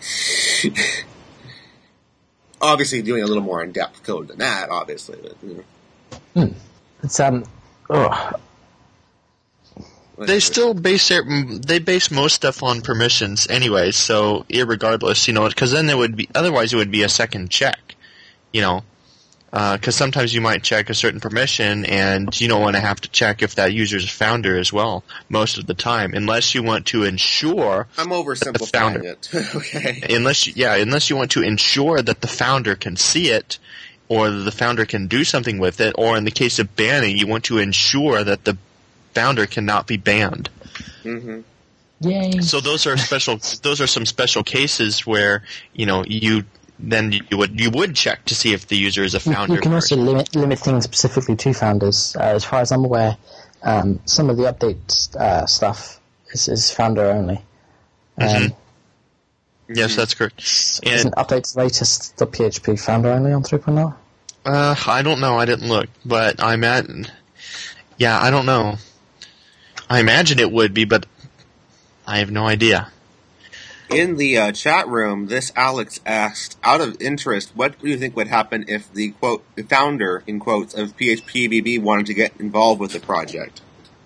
B: obviously doing a little more in-depth code than that, obviously. But, you know.
C: Hmm. It's um. Ugh.
D: They still base their, they base most stuff on permissions anyway. So irregardless, you know, because then it would be otherwise it would be a second check, you know, because uh, sometimes you might check a certain permission and you don't want to have to check if that user's a founder as well most of the time, unless you want to ensure.
B: I'm oversimplifying
D: founder,
B: it. Okay.
D: Unless you, yeah, unless you want to ensure that the founder can see it, or the founder can do something with it, or in the case of banning, you want to ensure that the founder cannot be banned.
B: Mm-hmm.
C: Yay!
D: So those are special. Those are some special cases where you know you then you would you would check to see if the user is a founder.
C: You can also limit limit things specifically to founders. Uh, as far as I'm aware, um, some of the update uh, stuff is, is founder only. Um,
D: mm-hmm. Yes, that's correct.
C: Isn't updates latest P H P founder only on three point oh?
D: Uh, I don't know. I didn't look, but I'm at. Yeah, I don't know. I imagine it would be, but I have no idea.
B: in the uh, chat room, this Alex asked, out of interest, what do you think would happen if the quote the founder, in quotes, of P H P B B wanted to get involved with the project?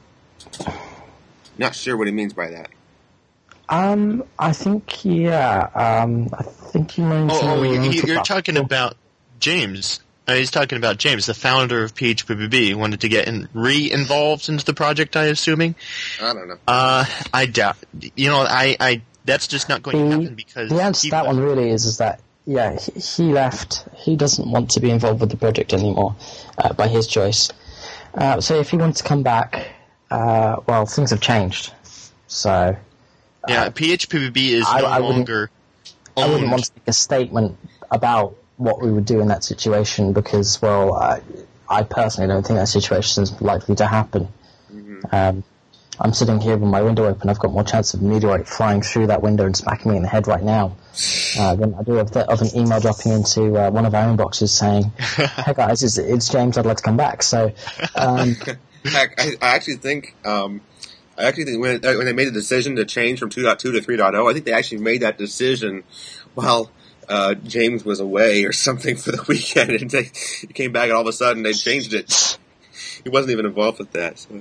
B: Not sure what he means by that.
C: Um, I think, yeah, um, I think he means...
D: Oh, oh
C: he,
D: he, you're talking about James. Uh, he's talking about James, the founder of P H P B B, wanted to get in, re-involved into the project, I assuming?
B: I don't know.
D: Uh, I doubt... You know, I... I that's just not going
C: the,
D: to happen because...
C: The answer to that one really is, is that, yeah, he, he left. He doesn't want to be involved with the project anymore, uh, by his choice. Uh, so if he wants to come back, uh, well, things have changed. So...
D: Yeah,
C: uh,
D: P H P B B is
C: I,
D: no
C: I
D: longer
C: I wouldn't
D: owned.
C: want to make a statement about what we would do in that situation because, well, I, I personally don't think that situation is likely to happen. Mm-hmm. Um, I'm sitting here with my window open. I've got more chance of a meteorite flying through that window and smacking me in the head right now uh, than I do of, the, of an email dropping into uh, one of our inboxes saying, "Hey guys, it's, it's James. I'd like to come back." So, um,
B: I, I actually think. Um, I actually think when, when they made the decision to change from two point two to three point oh, I think they actually made that decision while uh, James was away or something for the weekend, and they he came back, and all of a sudden they changed it. He wasn't even involved with that. So.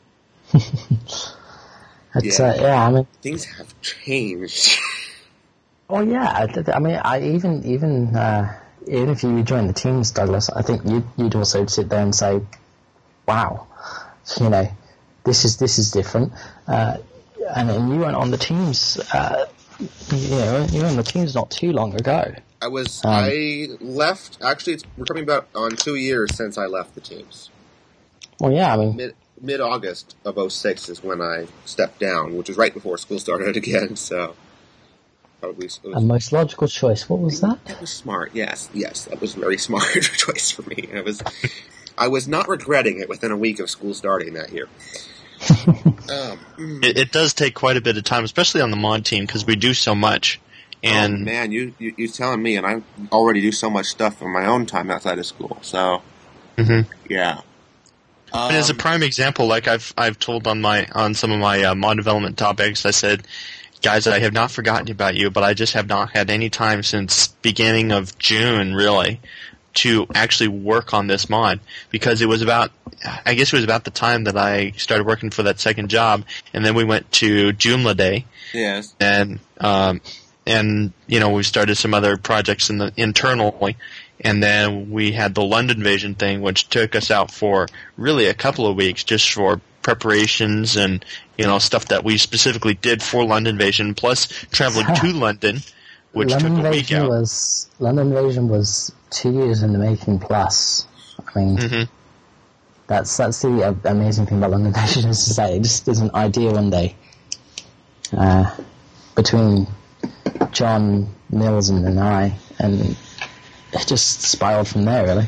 C: it's,
B: yeah.
C: Uh, yeah, I mean,
B: things have changed.
C: Well, yeah, I, I mean, I even even uh, even if you join the teams, Douglas, I think you'd, you'd also sit there and say, "Wow, you know." This is this is different, uh, and, and you weren't on the teams. Uh, you know, you were on the teams not too long ago.
B: I was.
C: Um,
B: I left. Actually, it's, we're coming about on two years since I left the teams.
C: Well, yeah, I mean,
B: mid mid August of oh six is when I stepped down, which was right before school started again. So probably it was,
C: a most logical choice. What was that?
B: That was smart. Yes, yes, that was a very smart choice for me. I was. I was not regretting it within a week of school starting that year. um,
D: it, it does take quite a bit of time, especially on the mod team, because we do so much. And
B: oh, man, you, you you're telling me, and I already do so much stuff in my own time outside of school. So,
D: mm-hmm.
B: yeah. Um,
D: and as a prime example, like I've I've told on my on some of my uh, mod development topics, I said, guys, I have not forgotten about you, but I just have not had any time since beginning of June, really, to actually work on this mod, because it was about, I guess it was about the time that I started working for that second job, and then we went to Joomla Day.
B: Yes.
D: And, um, and, you know, we started some other projects in the, internally, and then we had the London Invasion thing, which took us out for really a couple of weeks just for preparations and, you know, stuff that we specifically did for London Invasion, plus traveling to London, which
C: London
D: took a week
C: Invasion
D: out.
C: Was, London Invasion was two years in the making plus. I mean,
D: mm-hmm.
C: that's that's the uh, amazing thing about London Invasion is that it just isn't idea one day. Uh, between John, Mills, and, and I, and it just spiraled from there, really.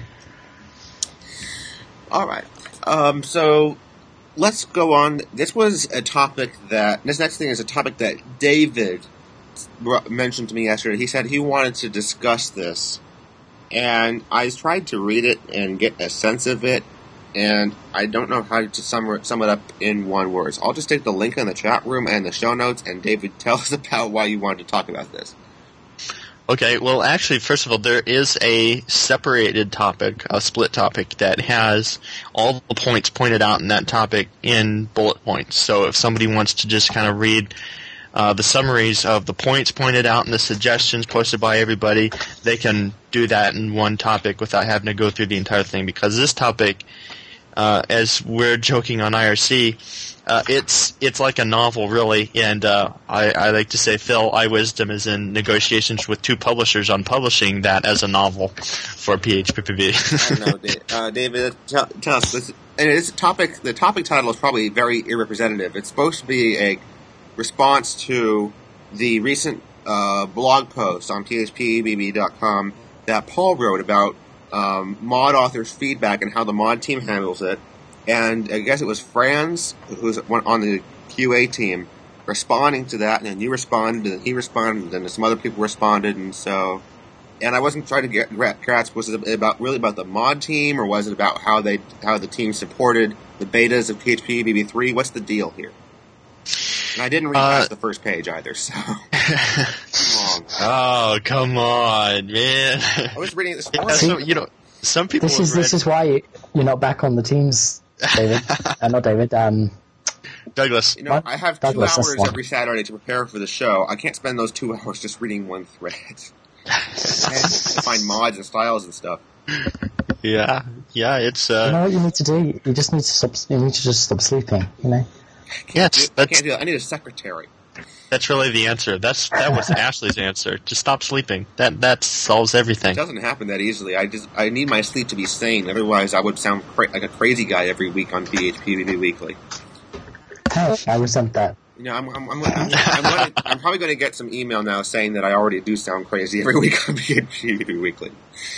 B: All right. Um, so let's go on. This was a topic that, this next thing is a topic that David mentioned to me yesterday. He said he wanted to discuss this, and I tried to read it and get a sense of it, and I don't know how to sum, sum it up in one word. So I'll just take the link in the chat room and the show notes, and David, tell us about why you wanted to talk about this.
D: Okay, well, actually, first of all, there is a separated topic, a split topic, that has all the points pointed out in that topic in bullet points. So if somebody wants to just kind of read uh, the summaries of the points pointed out and the suggestions posted by everybody, they can do that in one topic without having to go through the entire thing. Because this topic, uh, as we're joking on I R C, Uh, it's it's like a novel, really, and uh, I, I like to say Phil iWisdom is in negotiations with two publishers on publishing that as a novel for P H P B B.
B: I know, David. Uh, David, tell, tell us this. And it's a topic. The topic title is probably very irrepresentative. It's supposed to be a response to the recent uh, blog post on P H P B B dot com that Paul wrote about um, mod authors' feedback and how the mod team handles it. And I guess it was Franz, who's on the Q A team, responding to that, and then you responded, and he responded, and then some other people responded, and so... And I wasn't trying to get grasp, was it about really about the mod team, or was it about how they how the team supported the betas of P H P B B three? What's the deal here? And I didn't read
D: Uh,
B: past the first page either, so long.
D: Oh, come on, man.
B: I was reading it this
D: Yeah,
B: morning.
D: so, you know, some people
C: This
D: have
C: is this
D: read-
C: is why you, you're not back on the teams, David. uh, not David. Um,
D: Douglas.
B: You know,
C: What?
B: I have two
C: Douglas, that's
B: hours
C: one.
B: every Saturday to prepare for the show. I can't spend those two hours just reading one thread. I have to find mods and styles and stuff.
D: Yeah, yeah, it's uh,
C: you know what you need to do? You just need to stop. You need to just stop sleeping. You know.
D: yeah,
B: I
D: it's,
B: can't
D: that's
B: do that. I need a secretary.
D: that's really the answer. That's that was Ashley's answer. Just stop sleeping. That that solves everything.
B: It doesn't happen that easily. I just I need my sleep to be sane. Otherwise, I would sound cra- like a crazy guy every week on P H P V B Weekly.
C: Hey, I resent that.
B: You know, I'm I'm I'm, I'm, I'm, gonna, I'm probably going to get some email now saying that I already do sound crazy every week on P H P V B Weekly.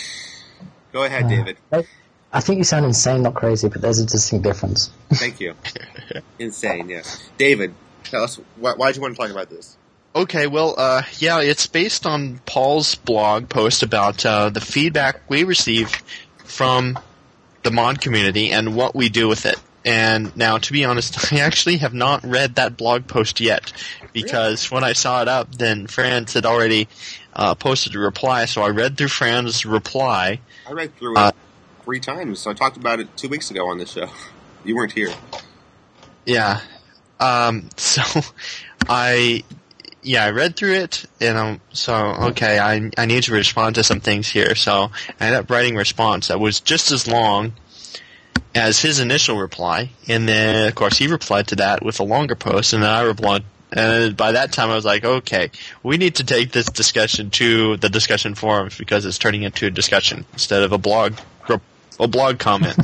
B: Go ahead, David.
C: I- I think you sound insane, not crazy, but there's a distinct difference.
B: Thank you. Insane, yes. David, tell us why why did you want to talk about this?
D: Okay, well, uh, yeah, it's based on Paul's blog post about uh, the feedback we receive from the mod community and what we do with it. And now, to be honest, I actually have not read that blog post yet, because when I saw it up, then Franz had already uh, posted a reply, so I read through Franz's reply.
B: I read through it
D: Uh,
B: three times, so I talked about it two weeks ago on the show. You weren't here.
D: Yeah. Um, so I, yeah, I read through it, and um, so okay, I I need to respond to some things here. So I ended up writing a response that was just as long as his initial reply, and then of course he replied to that with a longer post, and then I replied. And by that time, I was like, okay, we need to take this discussion to the discussion forums because it's turning into a discussion instead of a blog a blog comment.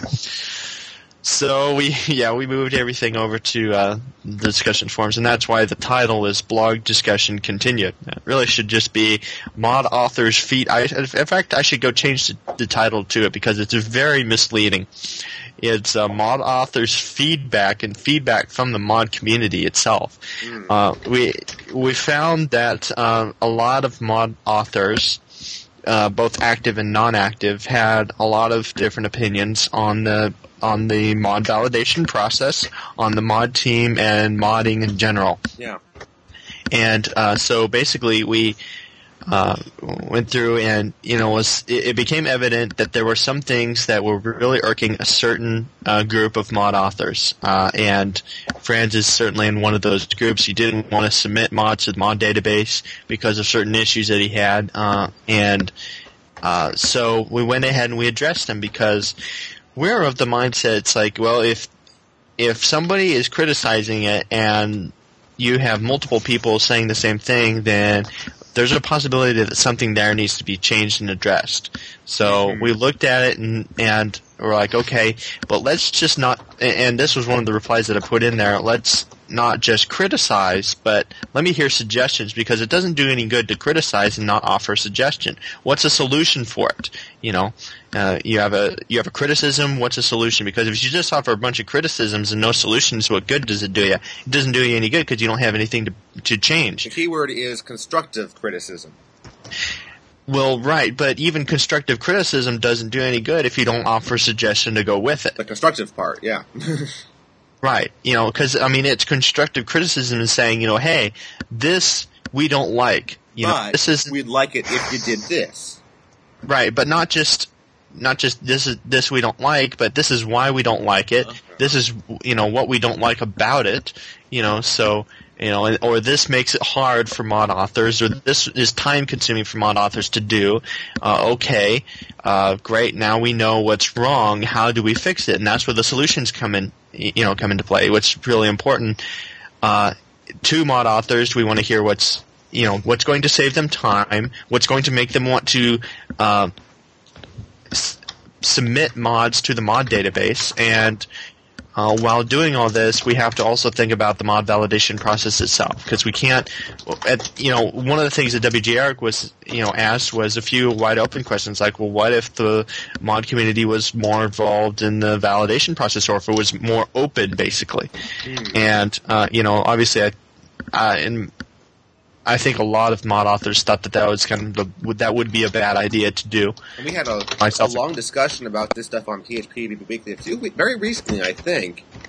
D: So we, yeah, we moved everything over to uh, the discussion forums, and that's why the title is Blog Discussion Continued. It really should just be Mod Authors Feed. I, in fact, I should go change the, the title to it because it's very misleading. It's uh, Mod Authors Feedback and feedback from the mod community itself. Mm. Uh, we we found that uh, a lot of mod authors, Uh, both active and non-active, had a lot of different opinions on the on the mod validation process, on the mod team, and modding in general.
B: Yeah.
D: And uh, so basically, we uh, went through, and you know, was it, it became evident that there were some things that were really irking a certain uh, group of mod authors, uh, and Franz is certainly in one of those groups. He didn't want to submit mods to the mod database because of certain issues that he had, uh, and uh, so we went ahead and we addressed them because we're of the mindset it's like, well, if if somebody is criticizing it and you have multiple people saying the same thing, then there's a possibility that something there needs to be changed and addressed. So mm-hmm. we looked at it and, and we're like, okay, but let's just not, and this was one of the replies that I put in there, let's not just criticize, but let me hear suggestions, because it doesn't do any good to criticize and not offer a suggestion. What's a solution for it? You know, uh, you have a you have a criticism, what's a solution? Because if you just offer a bunch of criticisms and no solutions, what good does it do you? It doesn't do you any good because you don't have anything to to change.
B: The key word is constructive criticism.
D: Well, right, but even constructive criticism doesn't do any good if you don't offer a suggestion to go with it.
B: The constructive part, yeah.
D: Right, you know, because, I mean, it's constructive criticism is saying, you know, hey, this we don't like. You
B: but
D: know, this is
B: we'd like it if you did this.
D: Right, but not just not just this is this we don't like, but this is why we don't like it. Okay. This is, you know, what we don't like about it. You know, so you know, or this makes it hard for mod authors, or this is time consuming for mod authors to do. Uh, okay, uh, great. Now we know what's wrong. How do we fix it? And that's where the solutions come in. You know, come into play. What's really important uh, to mod authors, we want to hear what's you know what's going to save them time, what's going to make them want to uh, s- submit mods to the mod database, and uh, while doing all this, we have to also think about the mod validation process itself, because we can't. At, you know, one of the things that W J Eric was you know asked was a few wide open questions like, well, what if the mod community was more involved in the validation process, or if it was more open, basically? Mm. And uh, you know, obviously, I, uh, in I think a lot of mod authors thought that that was kind of a, that would be a bad idea to do.
B: And we had a, a long discussion about this stuff on P H P V B Weekly a few, very recently, I think.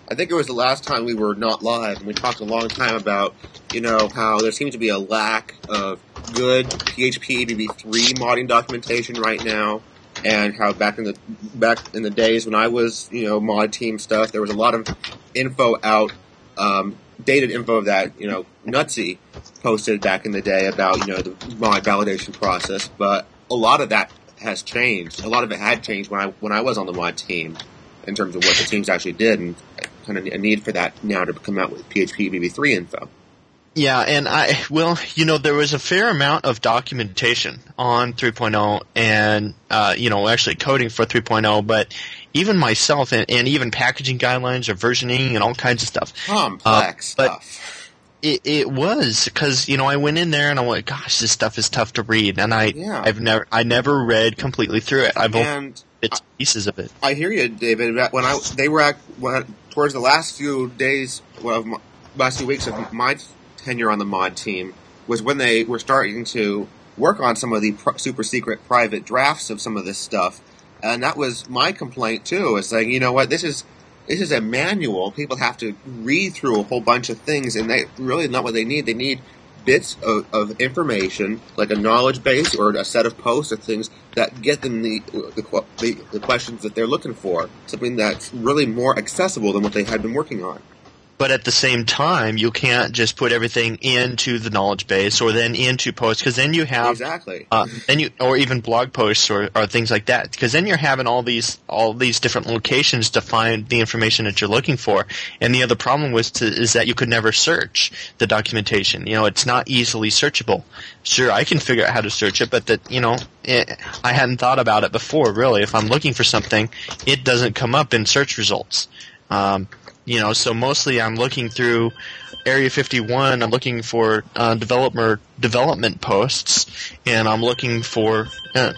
B: I think it was the last time we were not live, and we talked a long time about, you know, how there seems to be a lack of good P H P E B V three modding documentation right now, and how back in the back in the days when I was, you know, mod team stuff, there was a lot of info out, um, dated info of that, you know, Nutsy posted back in the day about, you know, the mod validation process, but a lot of that has changed. A lot of it had changed when I when I was on the mod team, in terms of what the teams actually did, and kind of a need for that now to come out with P H P E B V three info.
D: Yeah, and I, well, you know, there was a fair amount of documentation on three point oh and, uh, you know, actually coding for three point oh, but even myself and, and even packaging guidelines or versioning and all kinds of stuff.
B: Complex
D: uh,
B: stuff.
D: It, it was, because, you know, I went in there and I went, gosh, this stuff is tough to read, and I,
B: yeah.
D: I've never, I never read completely through it. I've only bits pieces of it.
B: I hear you, David. When I they were at, when, towards the last few days, well, my, last few weeks of my tenure on the mod team, was when they were starting to work on some of the pr- super secret private drafts of some of this stuff, and that was my complaint too. Is saying, you know what, this is this is a manual. People have to read through a whole bunch of things, and they really not what they need. They need bits of, of information, like a knowledge base or a set of posts or things that get them the the, the the questions that they're looking for. Something that's really more accessible than what they had been working on.
D: But at the same time, you can't just put everything into the knowledge base or then into posts, because then you have
B: exactly,
D: uh, then you or even blog posts or, or things like that, because then you're having all these all these different locations to find the information that you're looking for. And the other problem was to, is that you could never search the documentation. You know, it's not easily searchable. Sure, I can figure out how to search it, but that you know, it, I hadn't thought about it before. Really, if I'm looking for something, it doesn't come up in search results. Um, You know, so mostly I'm looking through Area fifty-one. I'm looking for uh, developer development posts, and I'm looking for. Uh,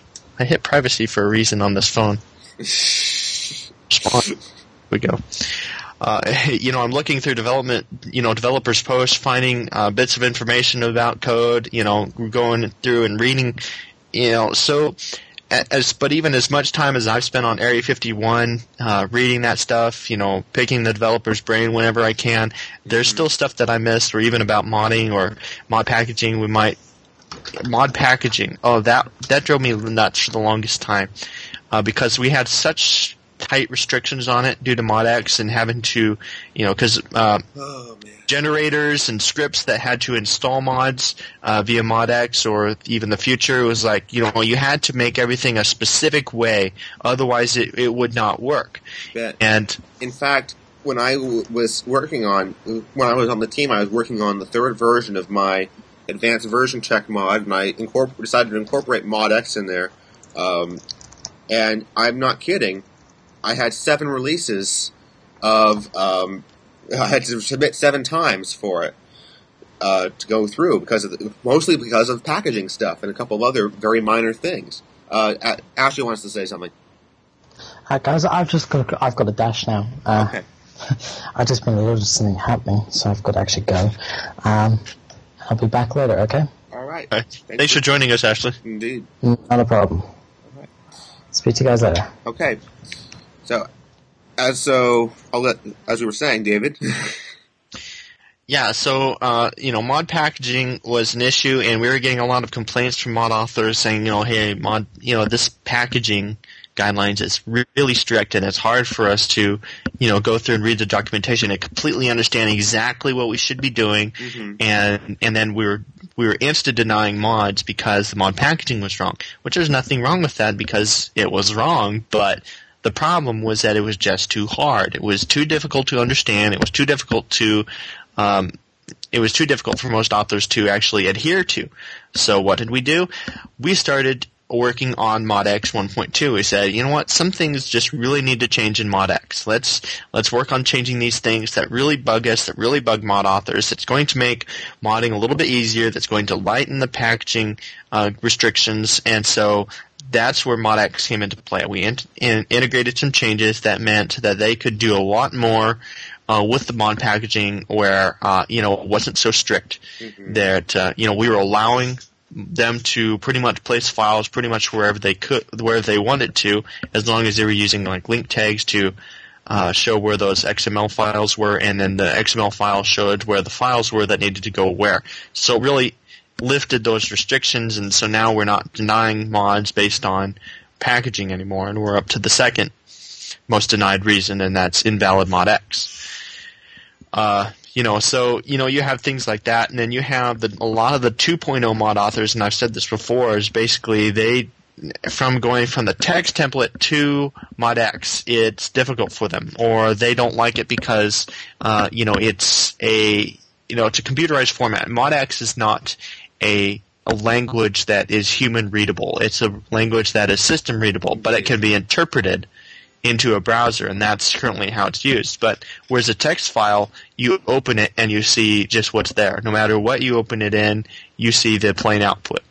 D: I hit privacy for a reason on this phone. Spawn. Here we go. Uh, you know, I'm looking through development. You know, developers' posts, finding uh, bits of information about code. You know, going through and reading. You know, so. As, but even as much time as I've spent on Area fifty-one, uh, reading that stuff, you know, picking the developer's brain whenever I can, there's
B: mm-hmm.
D: still stuff that I missed, or even about modding or mod packaging. We might mod packaging. Oh, that that drove me nuts for the longest time, uh, because we had such tight restrictions on it due to ModX and having to, you know, because uh,
B: oh, man.
D: generators and scripts that had to install mods uh, via ModX or even the future, it was like, you know, you had to make everything a specific way, otherwise it, it would not work.
B: Bet.
D: And
B: in fact, when I w- was working on, when I was on the team, I was working on the third version of my advanced version check mod, and I incorpor- decided to incorporate ModX in there. Um, and I'm not kidding. I had seven releases of, um, I had to submit seven times for it, uh, to go through because of the, mostly because of packaging stuff and a couple of other very minor things. Uh, Ashley wants to say something.
C: Hi guys, I've just got, I've got a dash now. Uh,
B: okay.
C: I've just been a little something happening, so I've got to actually go. Um, I'll be back later, okay?
B: All right.
D: uh, thanks for joining us, Ashley.
B: Indeed.
C: Not a problem.
B: All right.
C: Speak to you guys later.
B: Okay. So, as so, I'll let, as we were saying, David.
D: Yeah, so, uh, you know, mod packaging was an issue, and we were getting a lot of complaints from mod authors saying, you know, hey, mod, you know, this packaging guidelines is re- really strict, and it's hard for us to, you know, go through and read the documentation and completely understand exactly what we should be doing,
B: mm-hmm.
D: and and then we were we were insta denying mods because the mod packaging was wrong, which there's nothing wrong with that because it was wrong, but the problem was that it was just too hard. It was too difficult to understand. It was too difficult to, um, it was too difficult for most authors to actually adhere to. So what did we do? We started working on ModX one point two. We said, you know what, some things just really need to change in ModX. Let's let's work on changing these things that really bug us, that really bug mod authors. It's going to make modding a little bit easier. That's going to lighten the packaging uh, restrictions, and so that's where ModX came into play. We in, in, integrated some changes that meant that they could do a lot more uh, with the mod packaging, where uh, you know it wasn't so strict. Mm-hmm. That uh, you know we were allowing them to pretty much place files pretty much wherever they could, wherever they wanted to, as long as they were using like link tags to uh, show where those X M L files were, and then the X M L file showed where the files were that needed to go where. So it really lifted those restrictions, and so now we're not denying mods based on packaging anymore, and we're up to the second most denied reason, and that's invalid mod X. Uh, you know, so, you know, you have things like that, and then you have the, a lot of the two point oh mod authors, and I've said this before, is basically they, from going from the text template to mod X, it's difficult for them, or they don't like it because, uh, you know, it's a, you know, it's a computerized format. Mod X is not a a language that is human readable. It's a language that is system readable, but it can be interpreted into a browser, and that's currently how it's used. But whereas a text file, you open it and you see just what's there. No matter what you open it in, you see the plain output.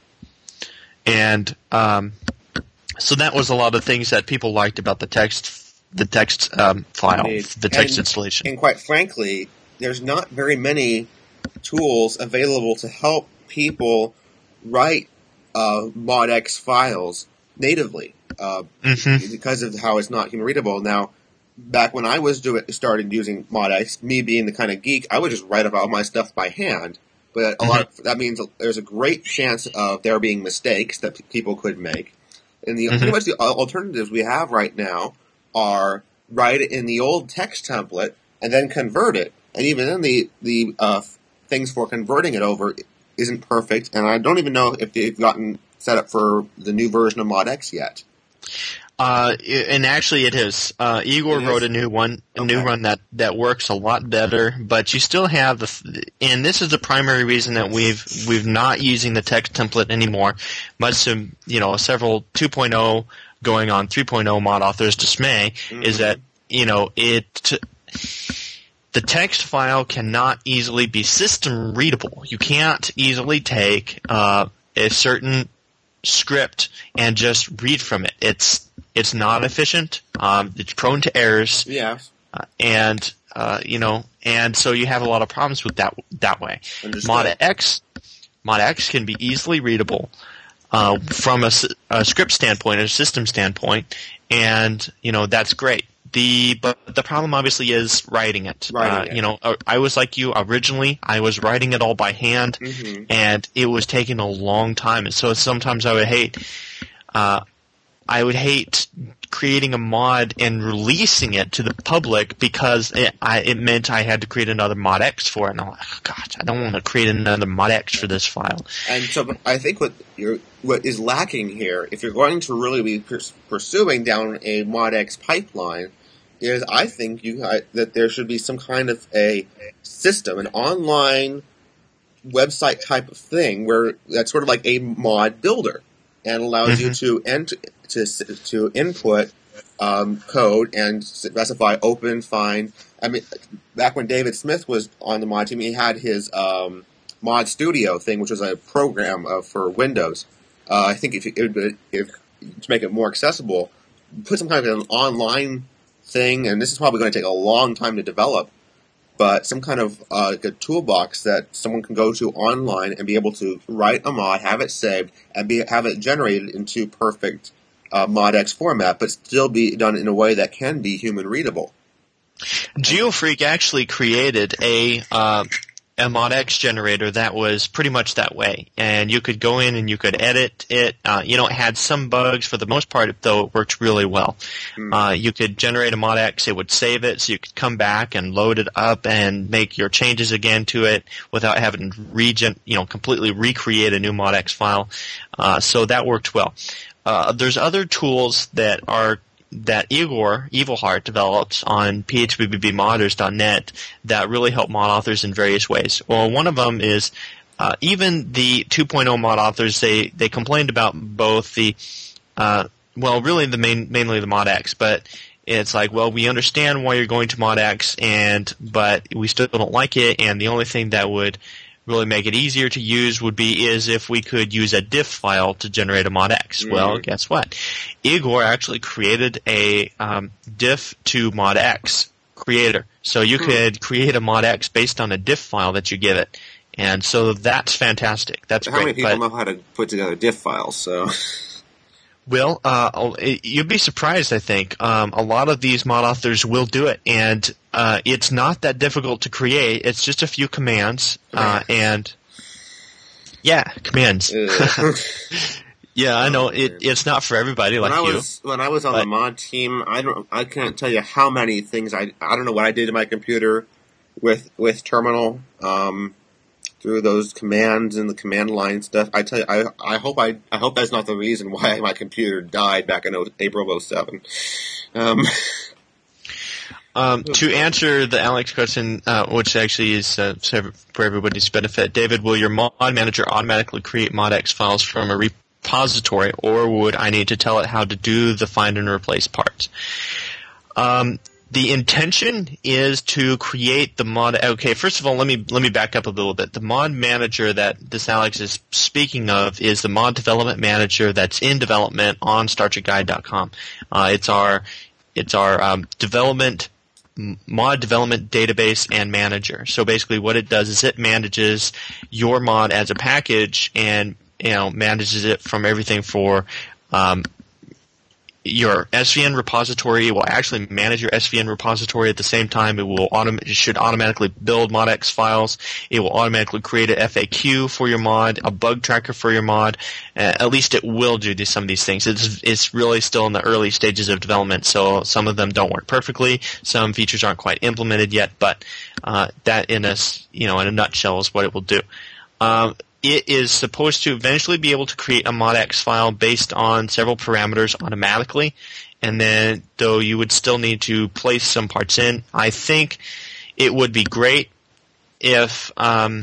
D: And um, so that was a lot of things that people liked about the text, the text um, file, the text
B: and,
D: installation.
B: And quite frankly, there's not very many tools available to help people write uh, mod X files natively uh, mm-hmm. because of how it's not human readable. Now, back when I was doing started using mod X, me being the kind of geek, I would just write about all my stuff by hand. But a mm-hmm. lot of, that means there's a great chance of there being mistakes that p- people could make. And the mm-hmm. pretty much the alternatives we have right now are write it in the old text template and then convert it. And even then, the the uh, things for converting it over isn't perfect, and I don't even know if they've gotten set up for the new version of mod X yet.
D: Uh, and actually it is. Uh, Igor it wrote is? a new one, a okay. new run that, that works a lot better, but you still have the, and this is the primary reason that we've, we've not using the text template anymore, much to, you know, several two point oh going on three point oh mod authors' dismay, mm-hmm. is that, you know, it, the text file cannot easily be system readable. You can't easily take uh, a certain script and just read from it. It's it's not efficient. Um, it's prone to errors.
B: Yes.
D: Uh, and uh, you know, and so you have a lot of problems with that that way.
B: Understood.
D: Mod X, Mod X can be easily readable uh, from a, a script standpoint, a system standpoint, and you know that's great. The but the problem obviously is writing it.
B: Writing
D: uh,
B: it.
D: You know, I was like you originally. I was writing it all by hand,
B: mm-hmm.
D: and it was taking a long time. And so sometimes I would hate, uh, I would hate creating a mod and releasing it to the public because it, I, it meant I had to create another mod X for it. And I'm like, oh, gosh, I don't want to create another mod X for this file.
B: And so I think what you're, what is lacking here, if you're going to really be pers- pursuing down a mod X pipeline, is I think you I, that there should be some kind of a system, an online website type of thing where that's sort of like a mod builder and allows mm-hmm. you to ent- to to input um, code and specify open, find. I mean, back when David Smith was on the mod team, he had his um, Mod Studio thing, which was a program uh, for Windows. Uh, I think if, if, if to make it more accessible, put some kind of an online thing, and this is probably going to take a long time to develop, but some kind of uh, like a toolbox that someone can go to online and be able to write a mod, have it saved, and be have it generated into perfect uh, mod X format, but still be done in a way that can be human readable.
D: GeoFreak actually created a uh, a mod X generator that was pretty much that way, and you could go in and you could edit it. Uh, you know, it had some bugs. For the most part, though, it worked really well. Mm. Uh, you could generate a mod X, it would save it, so you could come back and load it up and make your changes again to it without having to regen, you know, completely recreate a new mod X file. Uh, so that worked well. Uh, there's other tools that are that Igor, Evilheart, developed on P H P B B modders dot net that really help mod authors in various ways. Well, one of them is uh, even the two point oh mod authors, they, they complained about both the, uh, well, really the main, mainly the mod X, but it's like, well, we understand why you're going to mod X, and but we still don't like it, and the only thing that would really make it easier to use would be is if we could use a diff file to generate a mod X. Mm-hmm. Well, guess what? Igor actually created a um, diff to mod X creator. So you mm-hmm. could create a mod X based on a diff file that you give it. And so that's fantastic. That's
B: how
D: great.
B: How many people
D: but,
B: know how to put together diff files? So,
D: Will, uh, you'd be surprised, I think. Um, a lot of these mod authors will do it, and uh, it's not that difficult to create. It's just a few commands, uh, and yeah, commands. Yeah, I know it, it's not for everybody like
B: when I
D: you.
B: Was, when I was on
D: but,
B: the mod team, I don't, I can't tell you how many things I, I don't know what I did to my computer with with terminal. Um, through those commands and the command line stuff. I tell you, I, I hope I, I hope that's not the reason why my computer died back in April of oh seven. Um,
D: um, to answer the Alex question, uh, which actually is uh, for everybody's benefit, David, will your mod manager automatically create modx files from a repository, or would I need to tell it how to do the find and replace part? Um, The intention is to create the mod. Okay, first of all, let me let me back up a little bit. The mod manager that this Alex is speaking of is the mod development manager that's in development on Star Trek Guide dot com. Uh, it's our it's our um, development mod development database and manager. So basically, what it does is it manages your mod as a package and you know manages it from everything for. Um, Your S V N repository. It will actually manage your S V N repository at the same time. It will autom- it should automatically build modx files. It will automatically create an F A Q for your mod, a bug tracker for your mod. Uh, at least it will do some of these things. It's it's really still in the early stages of development, so some of them don't work perfectly. Some features aren't quite implemented yet, but uh, that in a you know in a nutshell is what it will do. Um, It is supposed to eventually be able to create a modx file based on several parameters automatically, and then though you would still need to place some parts in. I think it would be great if um,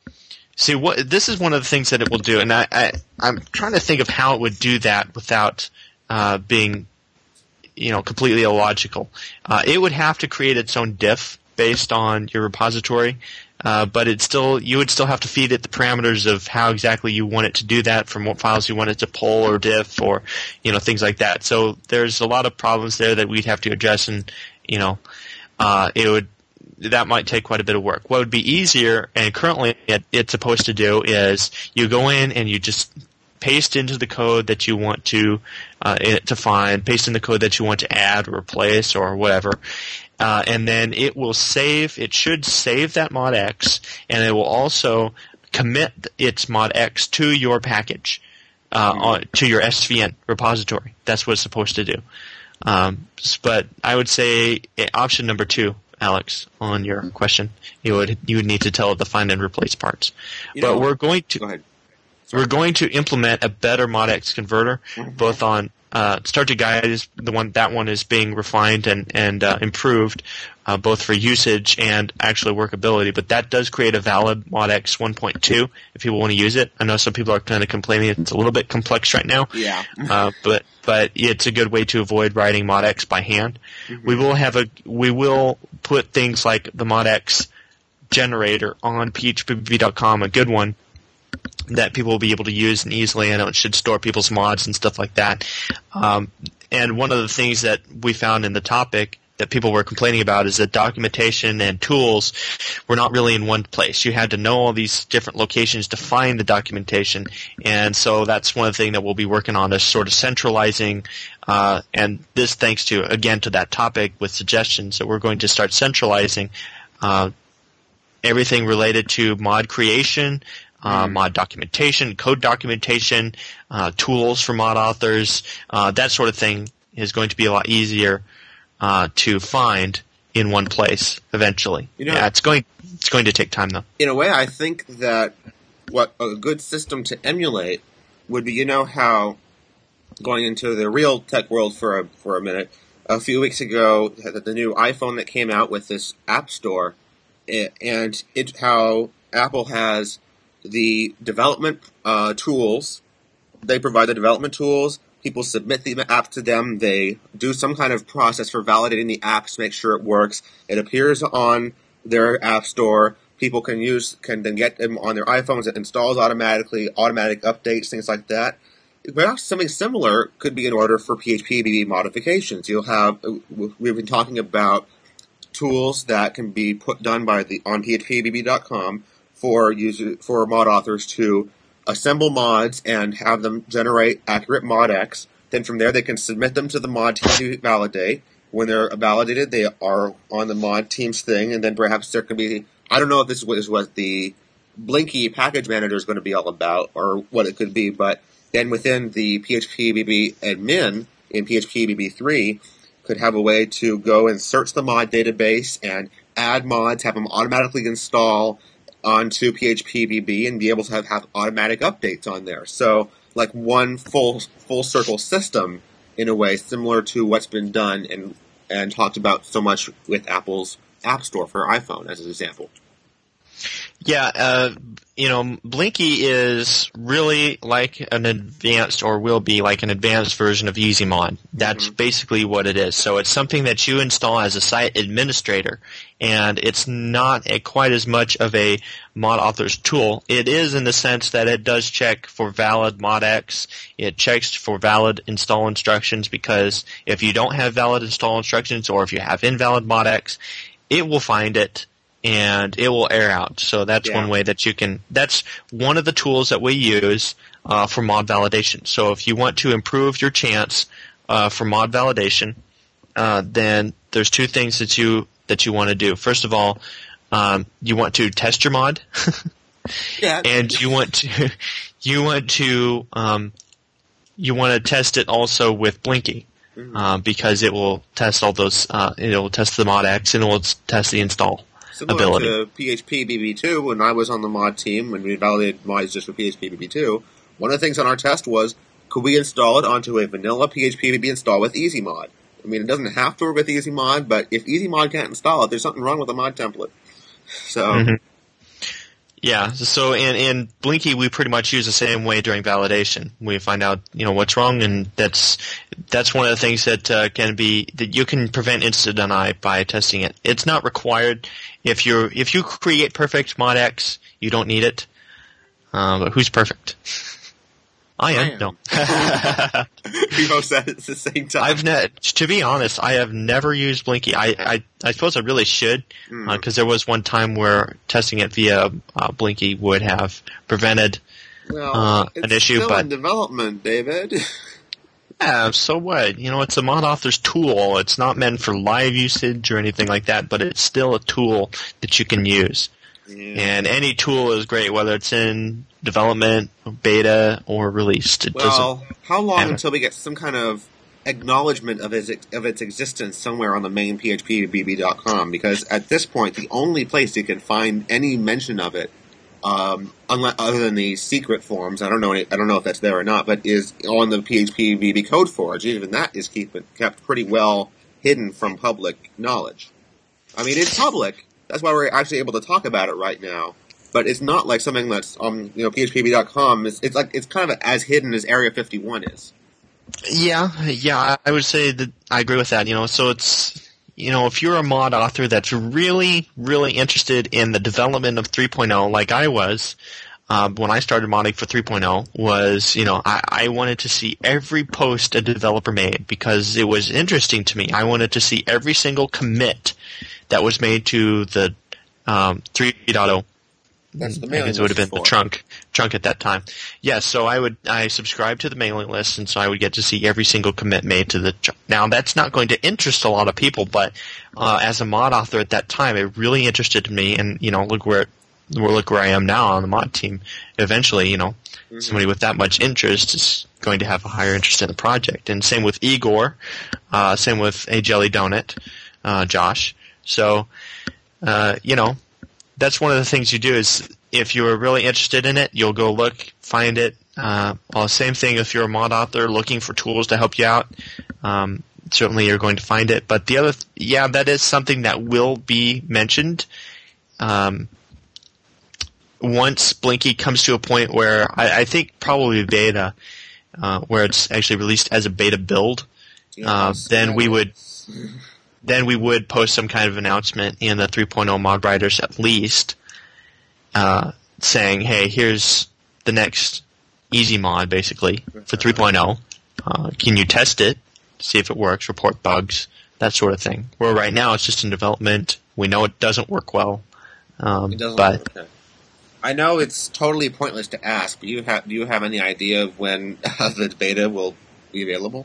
D: see what this is one of the things that it will do, and I, I I'm trying to think of how it would do that without uh, being you know completely illogical. Uh, it would have to create its own diff based on your repository. Uh, but it's still you would still have to feed it the parameters of how exactly you want it to do that, from what files you want it to pull or diff or you know things like that. So there's a lot of problems there that we'd have to address, and you know uh, it would that might take quite a bit of work. What would be easier, and currently it, it's supposed to do, is you go in and you just paste into the code that you want to uh, to find, paste in the code that you want to add or replace or whatever. Uh, and then it will save, it should save that modx, and it will also commit its modx to your package, uh, mm-hmm. on, to your S V N repository. That's what it's supposed to do. Um, but I would say option number two, Alex, on your mm-hmm. question, you would you would need to tell it the find and replace parts. You but know, we're going to
B: go ahead.
D: we're going to implement a better modx converter, mm-hmm. both on Uh, Star Trek Guide is the one that one is being refined and and uh, improved, uh, both for usage and actual workability. But that does create a valid modx one point two if people want to use it. I know some people are kind of complaining it's a little bit complex right now.
B: Yeah.
D: uh, but but it's a good way to avoid writing modx by hand. Mm-hmm. We will have a we will put things like the modx generator on P H P B B dot com, a good one that people will be able to use and easily. I know it should store people's mods and stuff like that. Um, and one of the things that we found in the topic that people were complaining about is that documentation and tools were not really in one place. You had to know all these different locations to find the documentation. And so that's one of the things that we'll be working on, is sort of centralizing, uh, and this thanks to, again, to that topic with suggestions that we're going to start centralizing uh, everything related to mod creation, Uh, mm. mod documentation, code documentation, uh, tools for mod authors, uh, that sort of thing is going to be a lot easier uh, to find in one place eventually. You know, yeah, it's going it's going to take time though.
B: In a way, I think that what a good system to emulate would be, you know, how going into the real tech world for a, for a minute, a few weeks ago, the new iPhone that came out with this App Store, and it how Apple has the development uh, tools. They provide the development tools. People submit the app to them. They do some kind of process for validating the apps to make sure it works. It appears on their app store. People can use can then get them on their iPhones. It installs automatically, automatic updates, things like that. Perhaps something similar could be in order for P H P B B modifications. You'll have we've been talking about tools that can be put done by the on P H P B B dot com for user for mod authors to assemble mods and have them generate accurate modx Then from there, they can submit them to the mod team to validate. When they're validated, they are on the mod team's thing, and then perhaps there can be, I don't know if this is what the Blinky package manager is going to be all about, or what it could be, but then within the P H P B B admin in P H P B B three could have a way to go and search the mod database and add mods, have them automatically install onto P H P B B, and be able to have, have automatic updates on there. So, like one full full circle system, in a way, similar to what's been done and and talked about so much with Apple's App Store for iPhone, as an example.
D: Yeah, uh, you know, Blinky is really like an advanced, or will be like an advanced version of EasyMod. That's mm-hmm. basically what it is. So it's something that you install as a site administrator, and it's not a, quite as much of a mod author's tool. It is in the sense that it does check for valid ModX. It checks for valid install instructions, because if you don't have valid install instructions, or if you have invalid ModX, it will find it and it will error out. So that's yeah. one way that you can, that's one of the tools that we use uh, for mod validation. So if you want to improve your chance uh, for mod validation, uh, then there's two things that you that you want to do. First of all, um, you want to test your mod,
B: yeah.
D: and you want to you want to um, you want to test it also with Blinky. Mm-hmm. Uh, because it will test all those, uh, it will test the ModX, and it will test the install
B: Similar
D: ability.
B: To P H P B B two, when I was on the mod team, when we validated mods just for P H P B B two, one of the things on our test was, could we install it onto a vanilla P H P B B install with EasyMod? I mean, it doesn't have to work with EasyMod, but if EasyMod can't install it, there's something wrong with the mod template. So...
D: Mm-hmm. Yeah, so in, in Blinky, we pretty much use the same way during validation. We find out, you know, what's wrong, and that's that's one of the things that uh, can be that you can prevent instant deny by testing it. It's not required. If you if you create perfect ModX, you don't need it. Uh, but who's perfect? I am. I am. No.
B: We both said it at the same time.
D: I've ne- to be honest, I have never used Blinky. I I, I suppose I really should, because mm. uh, there was one time where testing it via uh, Blinky would have prevented
B: well,
D: uh, an issue.
B: It's still
D: but
B: in development, David.
D: Yeah, so what? You know, it's a mod author's tool. It's not meant for live usage or anything like that, but it's still a tool that you can use. Yeah. And any tool is great, whether it's in development, beta, or released. It
B: well, how long
D: matter.
B: until we get some kind of acknowledgement of its of its existence somewhere on the main P H P B B dot com? Because at this point, the only place you can find any mention of it, um, unless, other than the secret forums, I don't know, I don't know if that's there or not, but is on the P H P B B Code Forge. Even that is keep, kept pretty well hidden from public knowledge. I mean, it's public. That's why we're actually able to talk about it right now. But it's not like something that's on, you know, P H P B dot com. It's, it's like it's kind of as hidden as Area fifty-one is.
D: Yeah, yeah, I would say that I agree with that. You know, so it's, you know, if you're a mod author that's really, really interested in the development of three point oh, like I was, um, when I started modding for three point oh, was, you know, I, I wanted to see every post a developer made because it was interesting to me. I wanted to see every single commit that was made to the um, three point oh.
B: That's the
D: I
B: mailing
D: guess it would have been
B: for.
D: the trunk, trunk at that time. Yes, yeah, so I would I subscribed to the mailing list, and so I would get to see every single commit made to the trunk. Now that's not going to interest a lot of people, but uh, as a mod author at that time, it really interested me. And you know, look where look where I am now on the mod team. Eventually, you know, mm-hmm. somebody with that much interest is going to have a higher interest in the project. And same with Igor, uh, same with A Jelly Donut, uh, Josh. So, uh, you know. That's one of the things you do is if you're really interested in it, you'll go look, find it. Uh, well, same thing if you're a mod author looking for tools to help you out. Um, certainly you're going to find it. But the other, th- yeah, that is something that will be mentioned. Um, once Blinky comes to a point where I, I think probably beta, uh, where it's actually released as a beta build, uh, then we would. Then we would post some kind of announcement in the three point oh mod writers at least, uh, saying, hey, here's the next easy mod, basically, for three point oh. Uh, can you test it, see if it works, report bugs, that sort of thing. Where right now it's just in development. We know it doesn't work well. Um,
B: it doesn't
D: but
B: work, okay. I know it's totally pointless to ask, but you have, do you have any idea of when uh, the beta will be available?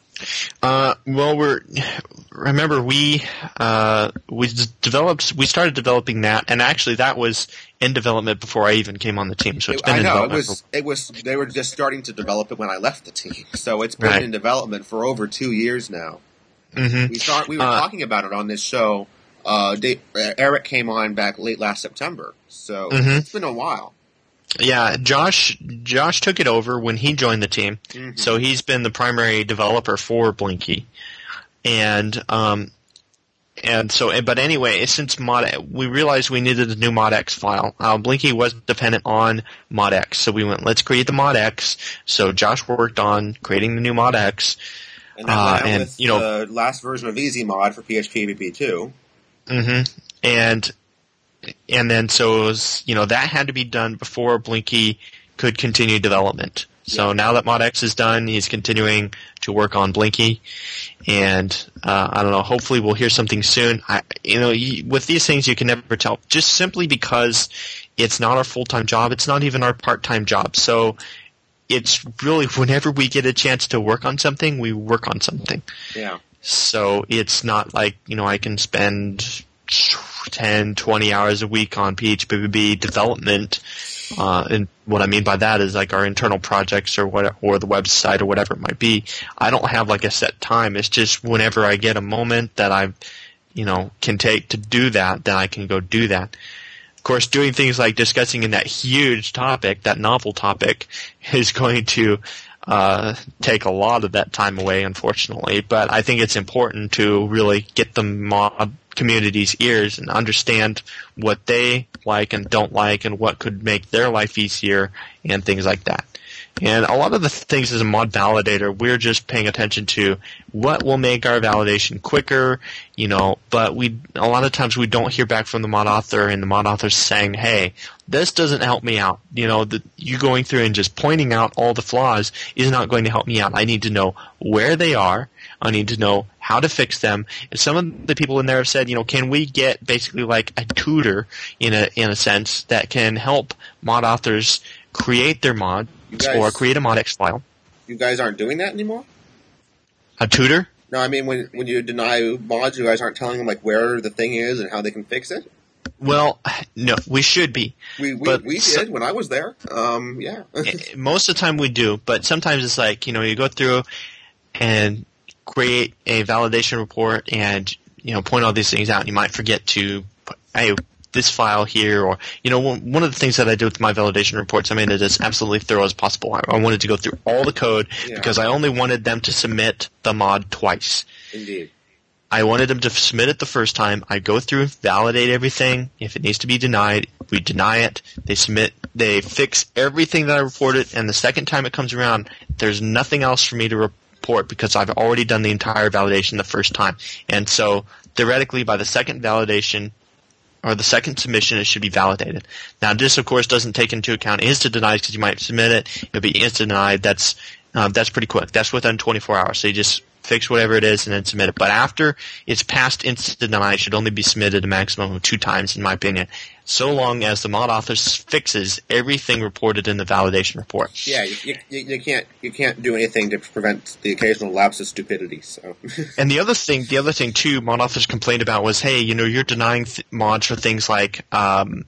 D: Uh, well, we're remember we uh, we developed we started developing that, and actually that was in development before I even came on the team. So it's been
B: I
D: in
B: know it
D: development.
B: was it was they were just starting to develop it when I left the team, so it's been
D: Right.
B: in development for over two years now.
D: Mm-hmm.
B: We start we were
D: Uh,
B: talking about it on this show. Uh, they, Eric came on back late last September, so
D: Mhm.
B: it's been a while.
D: Yeah, Josh Josh took it over when he joined the team,
B: Mhm.
D: so he's been the primary developer for Blinky, and um, and so but anyway, since mod we realized we needed a new ModX file. Uh, Blinky was dependent on ModX, so we went let's create the ModX. So Josh worked on creating the new ModX.
B: And that
D: Uh,
B: went out
D: and,
B: with
D: you know-
B: the last version of EasyMod for P H P P P two.
D: Mm-hmm. And and then so it was, you know, that had to be done before Blinky could continue development. So
B: Yeah.
D: now that ModX is done, he's continuing to work on Blinky, and uh, I don't know. Hopefully, we'll hear something soon. I, you know, you, with these things, you can never tell. Just simply because it's not our full time job, it's not even our part time job. So it's really whenever we get a chance to work on something, we work on something.
B: Yeah.
D: So it's not like, you know, I can spend ten, twenty hours a week on P H P B B development. Uh, and what I mean by that is like our internal projects or what, or the website or whatever it might be. I don't have like a set time. It's just whenever I get a moment that I, you know, can take to do that, then I can go do that. Of course, doing things like discussing in that huge topic, that novel topic, is going to uh, take a lot of that time away, unfortunately. But I think it's important to really get the mod community's ears and understand what they like and don't like and what could make their life easier and things like that. And a lot of the things as a mod validator, we're just paying attention to what will make our validation quicker, you know, but we, a lot of times we don't hear back from the mod author and the mod author saying, hey, this doesn't help me out. You know, the, you going through and just pointing out all the flaws is not going to help me out. I need to know where they are. I need to know how to fix them. And some of the people in there have said, you know, can we get basically like a tutor in a, in a sense that can help mod authors create their mods
B: guys-
D: or create a ModX file.
B: You guys aren't doing that anymore?
D: A tutor?
B: No, I mean when when you deny mods, you guys aren't telling them like where the thing is and how they can fix it.
D: Well, no, we should be.
B: We we,
D: But
B: we
D: so-
B: did when I was there. Um, yeah.
D: Most of the time we do, but sometimes it's like, you know, you go through and create a validation report and, you know, point all these things out, and you might forget to, put, hey, this file here, or, you know, one, one of the things that I do with my validation reports, I made it as absolutely thorough as possible. I, I wanted to go through all the code
B: Yeah.
D: because I only wanted them to submit the mod twice.
B: Indeed.
D: I wanted them to submit it the first time. I go through, validate everything. If it needs to be denied, we deny it. They submit, they fix everything that I reported, and the second time it comes around, there's nothing else for me to report because I've already done the entire validation the first time. And so, theoretically, by the second validation, or the second submission, it should be validated. Now, this, of course, doesn't take into account instant denied because you might submit it. It'll be instant denied. That's um, that's pretty quick. That's within twenty-four hours. So you just fix whatever it is and then submit it. But after it's past instant denied, it should only be submitted a maximum of two times, in my opinion, so long as the mod author fixes everything reported in the validation report.
B: Yeah, you, you, you can't you can't do anything to prevent the occasional lapse of stupidity. So.
D: And the other thing, the other thing too, mod authors complained about was, hey, you know, you're denying th- mods for things like um,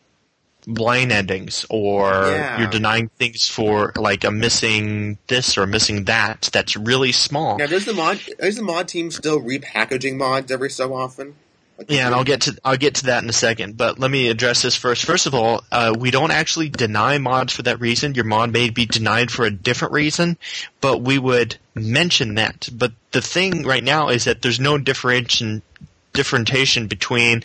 D: blind endings, or
B: Yeah.
D: you're denying things for like a missing this or missing that. That's really small.
B: Now, does the mod is the mod team still repackaging mods every so often? Like
D: Yeah, and I'll get to I'll get to that in a second. But let me address this first. First of all, uh, we don't actually deny mods for that reason. Your mod may be denied for a different reason, but we would mention that. But the thing right now is that there's no differentiation differentiation between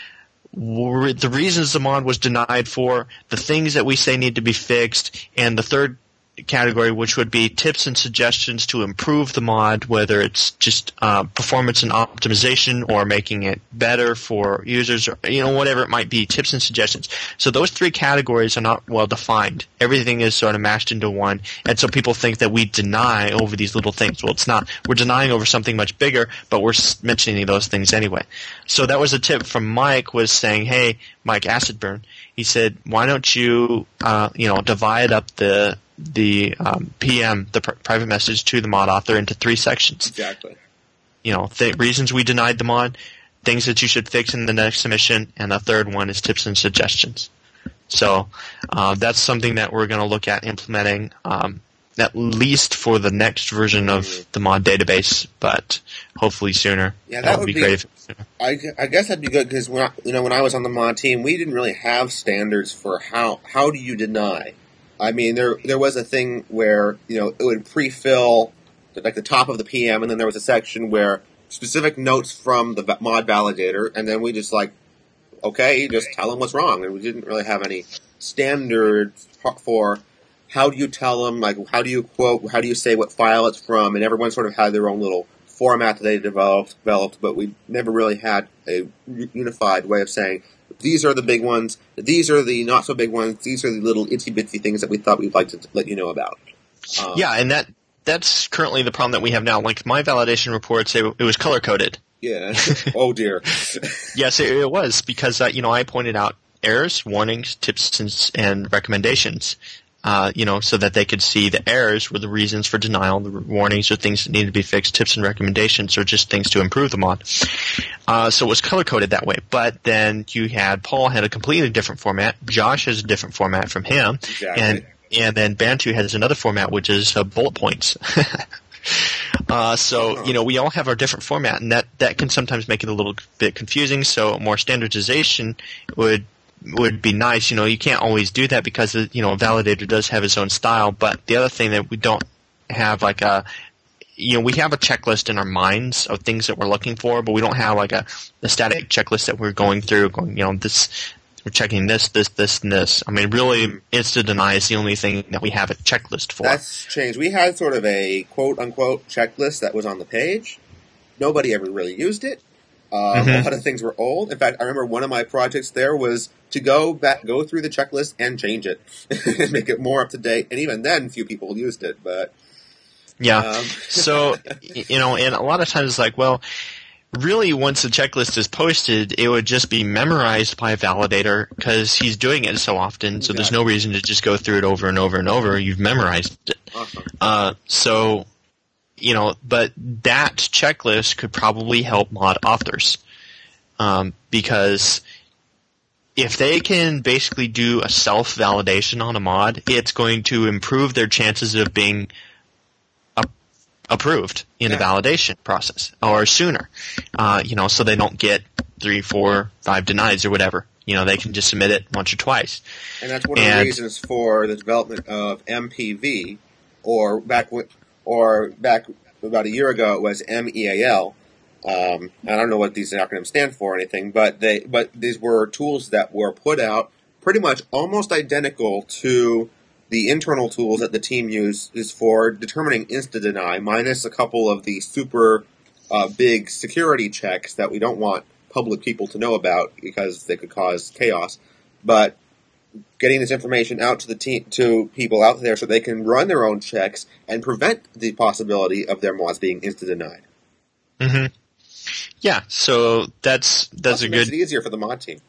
D: w- the reasons the mod was denied for, the things that we say need to be fixed, and the third category, which would be tips and suggestions to improve the mod, whether it's just uh, performance and optimization or making it better for users, or, you know, whatever it might be, tips and suggestions. So those three categories are not well defined. Everything is sort of mashed into one, and so people think that we deny over these little things. Well, it's not. We're denying over something much bigger, but we're mentioning those things anyway. So that was a tip from Mike, was saying, hey, Mike Acidburn, he said, why don't you, uh, you know, divide up the the um, P M, the pr- private message to the mod author, into three sections.
B: Exactly.
D: You know, th- reasons we denied the mod, things that you should fix in the next submission, and the third one is tips and suggestions. So uh, that's something that we're going to look at implementing, um, at least for the next version of the mod database, but hopefully sooner.
B: Yeah, that, that would be, be
D: great. If it was sooner.
B: I, I guess that'd be good because when I, you know when I was on the mod team, we didn't really have standards for how how do you deny. I mean, there there was a thing where you know it would pre-fill like the top of the P M, and then there was a section where specific notes from the mod validator, and then we just like, okay, just tell them what's wrong. And we didn't really have any standard for how do you tell them, like how do you quote, how do you say what file it's from, and everyone sort of had their own little format that they developed, developed but we never really had a unified way of saying, these are the big ones, these are the not so big ones, these are the little itsy-bitsy things that we thought we'd like to let you know about.
D: Um, yeah, and that that's currently the problem that we have now. Like my validation reports, it, it was color-coded.
B: Yeah. Oh, dear.
D: Yes, it, it was, because, uh, you know, I pointed out errors, warnings, tips, and, and recommendations, uh, you know, so that they could see the errors were the reasons for denial, the warnings are things that needed to be fixed, tips and recommendations are just things to improve the mod. Uh, so it was color-coded that way. But then you had, Paul had a completely different format, Josh has a different format from him,
B: exactly.
D: and and then Bantu has another format, which is uh, bullet points. Uh, so, you know, we all have our different format, and that, that can sometimes make it a little bit confusing, so more standardization would would be nice. You know, you can't always do that because, you know, a validator does have its own style, but the other thing that we don't have, like a, you know, we have a checklist in our minds of things that we're looking for, but we don't have, like, a, a static checklist that we're going through, going, you know, this, we're checking this, this, this, and this. I mean, really, insta-deny is the only thing that we have a checklist for.
B: That's changed. We had sort of a quote-unquote checklist that was on the page. Nobody ever really used it. Uh, mm-hmm. A lot of things were old. In fact, I remember one of my projects there was to go back, go through the checklist and change it and make it more up-to-date. And even then, few people used it. But
D: yeah.
B: Um.
D: So, you know, and a lot of times it's like, well, really, once the checklist is posted, it would just be memorized by a validator because he's doing it so often, so exactly. There's no reason to just go through it over and over and over. You've memorized it.
B: Awesome.
D: Uh, so, you know, but that checklist could probably help mod authors um, because if they can basically do a self-validation on a mod, it's going to improve their chances of being approved in yeah. the validation process or sooner, uh, you know, so they don't get three, four, five denies or whatever. You know, they can just submit it once or twice.
B: And that's one of and, the reasons for the development of M P V, or back w- or back about a year ago it was M E A L. Um, I don't know what these acronyms stand for or anything, but they but these were tools that were put out pretty much almost identical to the internal tools that the team uses for determining insta-deny, minus a couple of the super uh, big security checks that we don't want public people to know about because they could cause chaos. But getting this information out to the team, to people out there so they can run their own checks and prevent the possibility of their mods being insta-denied.
D: Mm-hmm. Yeah, so that's that's
B: also
D: a
B: makes
D: good.
B: It easier for the mod team.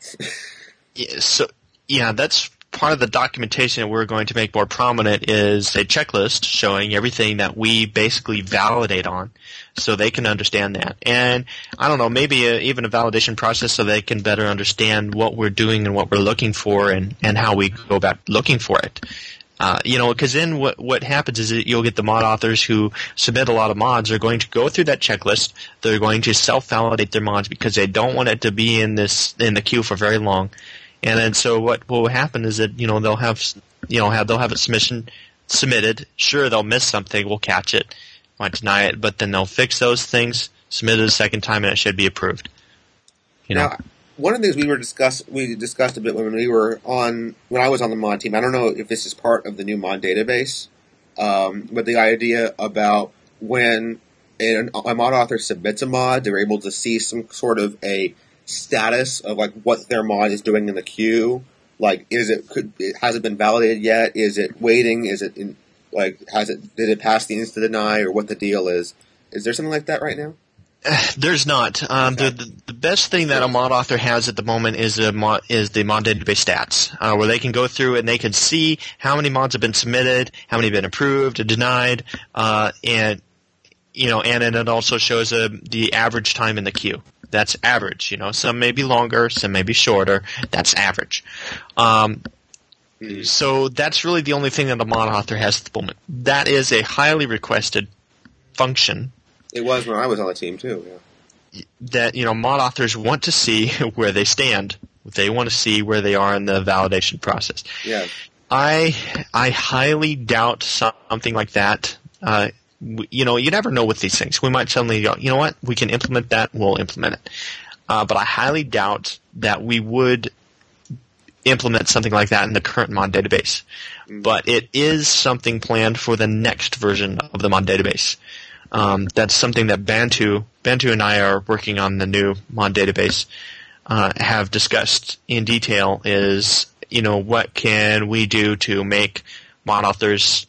D: yeah, so yeah, that's. Part of the documentation that we're going to make more prominent is a checklist showing everything that we basically validate on so they can understand that. And I don't know, maybe a, even a validation process so they can better understand what we're doing and what we're looking for and, and how we go about looking for it. Uh, you know, because then what what happens is that you'll get the mod authors who submit a lot of mods are going to go through that checklist. They're going to self-validate their mods because they don't want it to be in this in the queue for very long. And then so what will happen is that, you know, they'll have, you know, have, they'll have a submission submitted. Sure, they'll miss something. We'll catch it. Might deny it. But then they'll fix those things, submit it a second time, and it should be approved. You know?
B: Now, one of the things we were discuss we discussed a bit when we were on, when I was on the mod team, I don't know if this is part of the new mod database, um, but the idea about when an, a mod author submits a mod, they're able to see some sort of a status of like what their mod is doing in the queue. Like, is it could has it been validated yet? Is it waiting? Is it in, like has it did it pass the insta deny or what the deal is? Is there something like that right now?
D: There's not. Um,
B: Okay.
D: the, the the best thing that a mod author has at the moment is a mod, is the mod database stats, uh, where they can go through and they can see how many mods have been submitted, how many have been approved or denied, uh, and you know, and then it also shows uh, the average time in the queue. That's average. You know, some may be longer, some may be shorter. That's average. Um,
B: Hmm.
D: so that's really the only thing that the mod author has at the moment. That is a highly requested function
B: It was when I was on the team too. Yeah.
D: that, you know, mod authors want to see where they stand. They want to see where they are in the validation process.
B: Yeah.
D: I I highly doubt something like that. Uh, w- you know, you never know with these things. We might suddenly go, you know what, we can implement that, we'll implement it. Uh, but I highly doubt that we would implement something like that in the current mod database.
B: Mm.
D: But it is something planned for the next version of the mod database. Um, that's something that Bantu, Bantu and I are working on the new mod database, uh, have discussed in detail is, you know, what can we do to make mod authors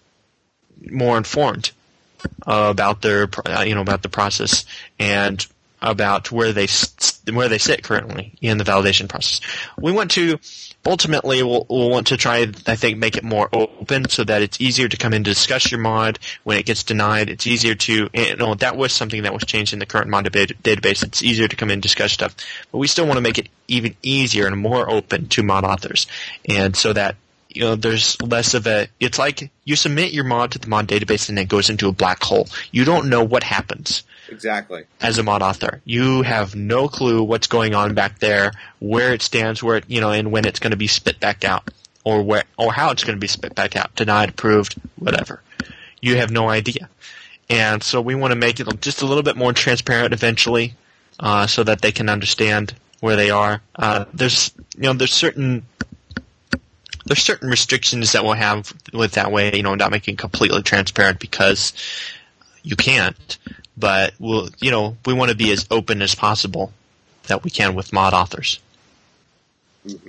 D: more informed uh, about their, uh, you know, about the process and about where they s- where they sit currently in the validation process. We want to ultimately we'll, we'll want to try, I think, make it more open so that it's easier to come in to discuss your mod when it gets denied. It's easier to, you know, that was something that was changed in the current mod deba- database. It's easier to come in and discuss stuff, but we still want to make it even easier and more open to mod authors, and so that, you know, there's less of a, it's like you submit your mod to the mod database and it goes into a black hole. You don't know what happens
B: Exactly.
D: as a mod author. You have no clue what's going on back there, where it stands, where it, you know, and when it's going to be spit back out, or where, or how it's going to be spit back out, denied, approved, whatever. You have no idea. And so we want to make it just a little bit more transparent eventually, uh, so that they can understand where they are. Uh, there's, you know, there's certain, there's certain restrictions that we'll have with that way, you know, not making it completely transparent because you can't. But we'll, you know, we want to be as open as possible that we can with mod authors.
B: Mm-hmm.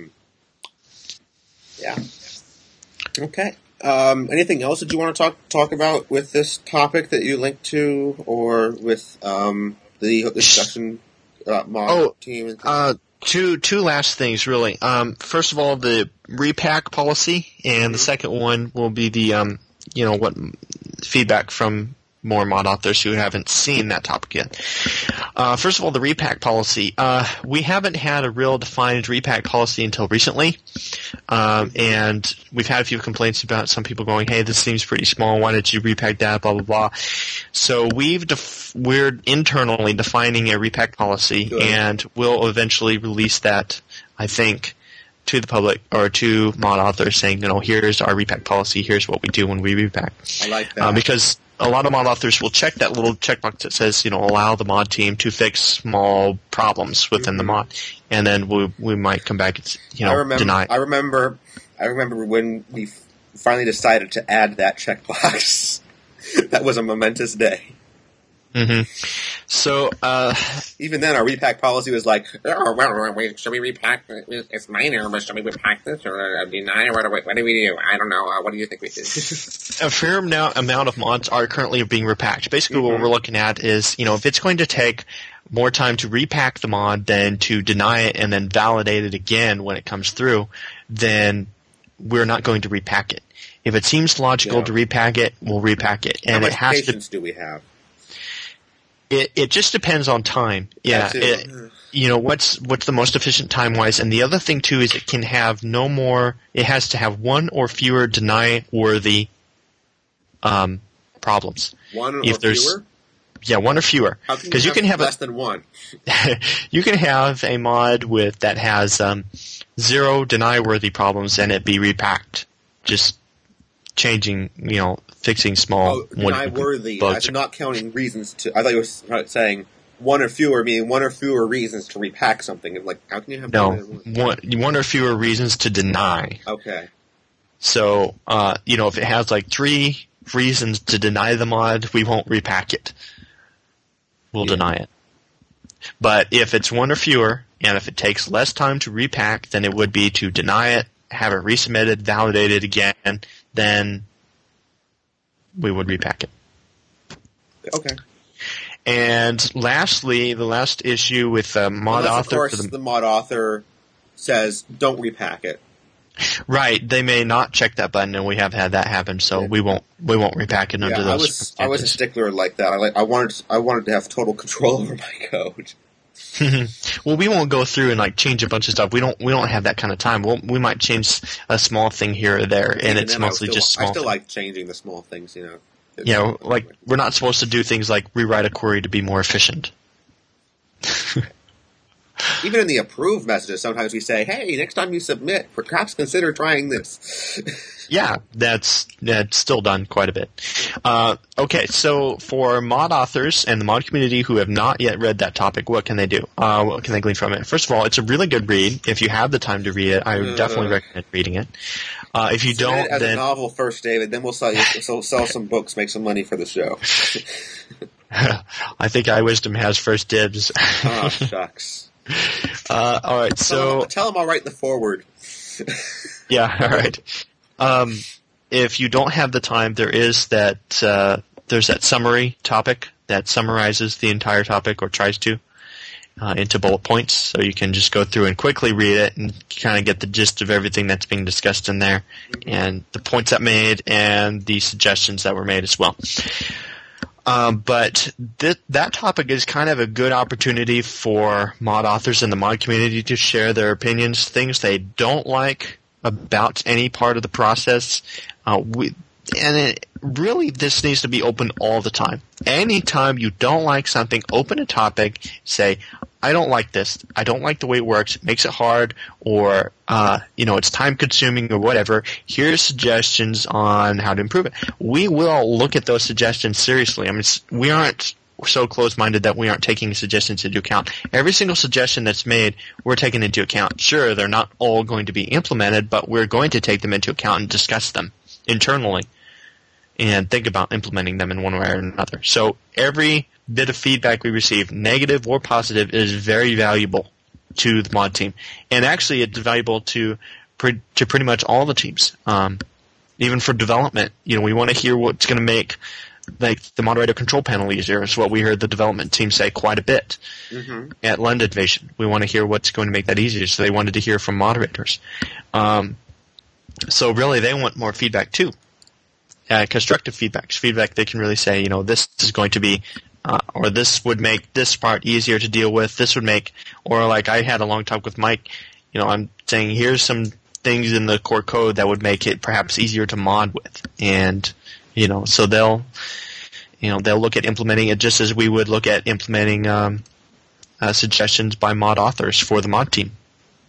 B: Yeah. Okay. Um, anything else that you want to talk talk about with this topic that you linked to, or with um, the discussion about mod
D: Oh,
B: team? And
D: Uh, two two last things really. Um, first of all, the repack policy, and the second one will be the um, you know, what feedback from more mod authors who haven't seen that topic yet. Uh, first of all, the repack policy. Uh, we haven't had a real defined repack policy until recently, um, and we've had a few complaints about some people going, "Hey, this seems pretty small. Why did you repack that?" Blah blah blah. So we've def- we're internally defining a repack policy,
B: Good.
D: and we'll eventually release that, I think, to the public or to mod authors, saying, you know, here's our repack policy. Here's what we do when we repack.
B: I like that.
D: Uh, because a lot of mod authors will check that little checkbox that says, you know, allow the mod team to fix small problems within the mod, and then we we might come back and, you know,
B: I remember,
D: deny.
B: I remember. I remember when we f- finally decided to add that checkbox. That was a momentous day.
D: hmm So, uh,
B: Even then, our repack policy was like, "Oh, well, wait, should we repack? It's minor, but should we repack this or uh, deny? Or what, do we, what do we do? I don't know. Uh, what do you think we should do?"
D: a fair amount amount of mods are currently being repacked. Basically, what
B: Mhm.
D: we're looking at is, you know, if it's going to take more time to repack the mod than to deny it and then validate it again when it comes through, then we're not going to repack it. If it seems logical
B: Yeah.
D: to repack it, we'll repack it,
B: How
D: and
B: much
D: it has to.
B: patience do we have?
D: It it just depends on time. Yeah.
B: That
D: It,
B: too.
D: you know, what's what's the most efficient time wise, and the other thing too is it can have no more. It has to have one or fewer deny worthy um, problems.
B: One
D: if
B: or
D: there's-
B: fewer?
D: Yeah, one or fewer.
B: How can
D: 'Cause you
B: have
D: can have a-
B: less than one?
D: You can have a mod with that has um, zero deny worthy problems and it be repacked, just changing, you know, fixing small
B: Oh, deny worthy.
D: bugs.
B: I'm not counting reasons to. I thought you were saying one or fewer, meaning one or fewer reasons to repack something. And like, how can you have
D: No,
B: more than one?
D: one one or fewer reasons to deny.
B: Okay.
D: So, uh, you know, if it has like three reasons to deny the mod, we won't repack it. We'll
B: Yeah.
D: deny it. But if it's one or fewer, and if it takes less time to repack than it would be to deny it, have it resubmitted, validated again, then we would repack it.
B: Okay.
D: And lastly, the last issue with uh, mod
B: Unless,
D: author.
B: of course,
D: for the,
B: the mod author says, don't repack it.
D: Right, they may not check that button, and we have had that happen. So
B: Yeah.
D: we won't we won't repack it
B: Yeah,
D: under those
B: I was
D: circumstances.
B: I was a stickler like that. I like I wanted I wanted to have total control over my code.
D: Well, we won't go through and like change a bunch of stuff. We don't we don't have that kind of time. We'll, we might change a small thing here or there, and
B: Even
D: it's
B: then, I
D: mostly
B: still,
D: just small.
B: I still
D: things.
B: like changing the small things, you know. It's-
D: You know, like we're not supposed to do things like rewrite a query to be more efficient.
B: Even in the approved messages, sometimes we say, "Hey, next time you submit, perhaps consider trying this."
D: Yeah, that's that's still done quite a bit. Uh, okay, so for mod authors and the mod community who have not yet read that topic, what can they do? Uh, what can they glean from it? First of all, it's a really good read. If you have the time to read it, I would
B: Uh,
D: definitely recommend reading it. Uh, if you
B: Submit
D: don't,
B: it as
D: then
B: a novel first, David. Then we'll sell you so sell some books, make some money for the show.
D: I think iWisdom has first dibs.
B: Oh shucks.
D: uh, all right, so
B: tell, tell them I'll write the foreword.
D: yeah, all right. Um, if you don't have the time, there is that uh, there's that summary topic that summarizes the entire topic or tries to uh, into bullet points, so you can just go through and quickly read it and kind of get the gist of everything that's being discussed in there, and the points that made and the suggestions that were made as well. Um, but th- that topic is kind of a good opportunity for mod authors in the mod community to share their opinions, things they don't like about any part of the process. Uh, we, and it, really, this needs to be open all the time. Anytime you don't like something, open a topic, say, I don't like this. I don't like the way it works. It makes it hard, or uh, you know, it's time consuming, or whatever. Here's suggestions on how to improve it. We will look at those suggestions seriously. I mean, it's, we aren't so close-minded that we aren't taking suggestions into account. Every single suggestion that's made, we're taking into account. Sure, they're not all going to be implemented, but we're going to take them into account and discuss them internally and think about implementing them in one way or another. So every bit of feedback we receive, negative or positive, is very valuable to the mod team. And actually, it's valuable to pre- to pretty much all the teams. Um, even for development, you know, we want to hear what's going to make like the moderator control panel easier. Is what we heard the development team say quite a bit mm-hmm. at Lund Invasion. We want to hear what's going to make that easier. So they wanted to hear from moderators. Um, so really, they want more feedback too. Uh, constructive feedback, feedback they can really say, you know, this is going to be, uh, or this would make this part easier to deal with. This would make, or like I had a long talk with Mike, you know, I'm saying here's some things in the core code that would make it perhaps easier to mod with, and you know, so they'll, you know, they'll look at implementing it just as we would look at implementing um, uh, suggestions by mod authors for the mod team.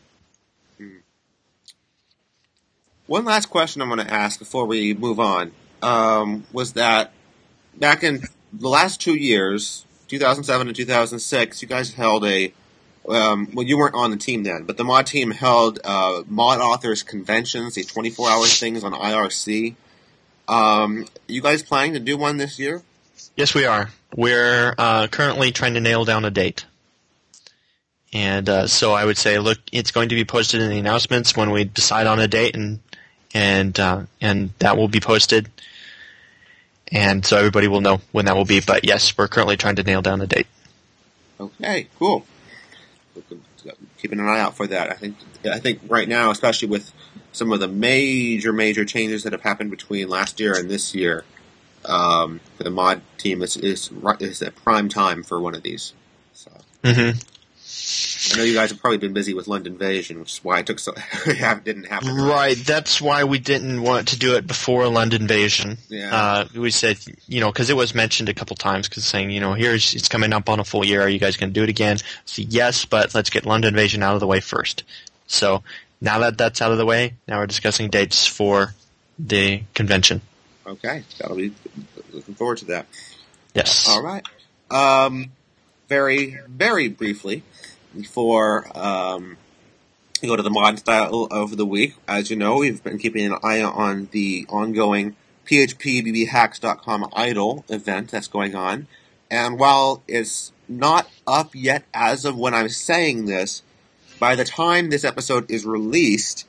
B: One last question I'm going to ask before we move on um, was that back in the last two years, two thousand seven and two thousand six, you guys held a um, well, you weren't on the team then, but the mod team held uh, mod authors conventions, these twenty-four hour things on I R C. Um, you guys planning to do one this year?
D: Yes, we are. We're uh, currently trying to nail down a date. And uh, so I would say, look, it's going to be posted in the announcements when we decide on a date, and and uh, and that will be posted. And so everybody will know when that will be. But yes, we're currently trying to nail down a date.
B: Okay, cool. Keeping an eye out for that. I think I think right now, especially with some of the major, major changes that have happened between last year and this year, um, for the mod team, is is is a prime time for one of these. So.
D: Mm-hmm.
B: I know you guys have probably been busy with Lund Invasion, which is why it took so it didn't happen.
D: Right, that's why we didn't want to do it before Lund Invasion.
B: Yeah.
D: Uh, we said, you know, because it was mentioned a couple times, because saying, you know, here's it's coming up on a full year. Are you guys going to do it again? So yes, but let's get Lund Invasion out of the way first. So now that that's out of the way, now we're discussing dates for the convention.
B: Okay, that'll be looking forward to that.
D: Yes.
B: All right. Um, very, very briefly. Before um, you go to the mod style of the week, as you know, we've been keeping an eye on the ongoing P H P B B hacks dot com idle event that's going on. And while it's not up yet as of when I'm saying this, by the time this episode is released,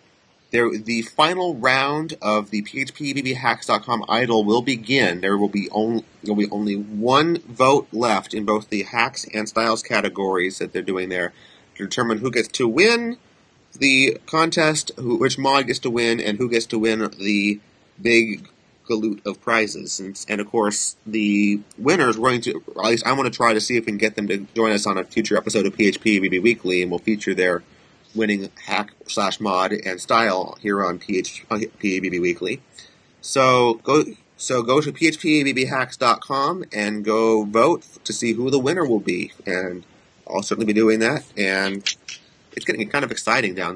B: there, the final round of the P H P B B Hacks dot com Idol will begin. There will be only there will be only one vote left in both the hacks and styles categories that they're doing there to determine who gets to win the contest, who, which mod gets to win, and who gets to win the big galoot of prizes. And, and of course, the winners, we're going to, or at least I want to try to see if we can get them to join us on a future episode of P H P B B Weekly, and we'll feature their winning hack slash mod and style here on P H P B B Weekly. So go so go to P H P B B Hacks dot com and go vote to see who the winner will be. And I'll certainly be doing that. And it's getting kind of exciting down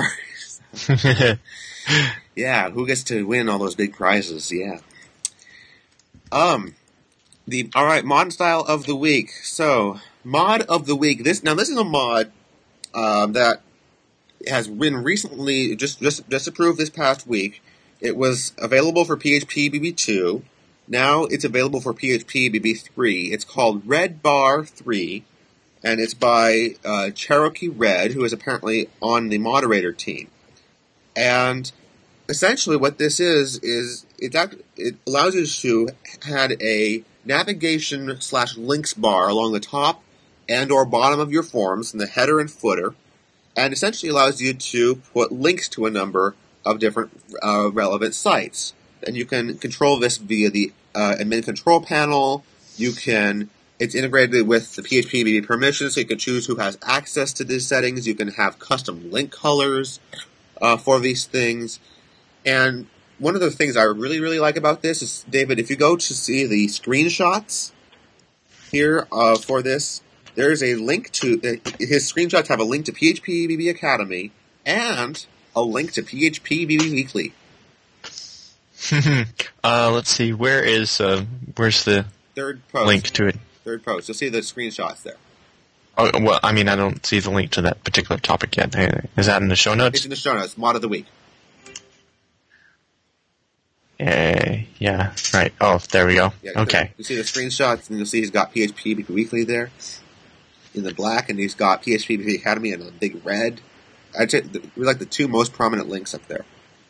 B: there. Yeah, who gets to win all those big prizes? Yeah. Um, the all right, mod style of the week. So, mod of the week. This now this is a mod um, that has been recently just just just approved this past week. It was available for P H P B B two. Now it's available for P H P B B three. It's called Red Bar three, and it's by uh, Cherokee Red, who is apparently on the moderator team. And essentially what this is, is it, it allows you to add a navigation slash links bar along the top and or bottom of your forms in the header and footer, and essentially allows you to put links to a number of different uh, relevant sites. And you can control this via the uh, admin control panel. You can, it's integrated with the P H P B B permissions, so you can choose who has access to these settings. You can have custom link colors uh, for these things. And one of the things I really, really like about this is, David, if you go to see the screenshots here uh, for this, there's a link to, uh, his screenshots have a link to P H P B B Academy and a link to P H P B B Weekly.
D: uh, let's see, where is, uh, where's the
B: third post.
D: Link to it?
B: Third post. You'll see the screenshots there.
D: Oh, well, I mean, I don't see the link to that particular topic yet. Is that in the show notes?
B: It's in the show notes. Mod of the week.
D: Uh, yeah, right. Oh, there we go.
B: Yeah,
D: okay.
B: You see the screenshots, and you'll see he's got P H P B B Weekly there in the black, and he's got P H P B B Academy in the big red. I'd say we like the two most prominent links up there.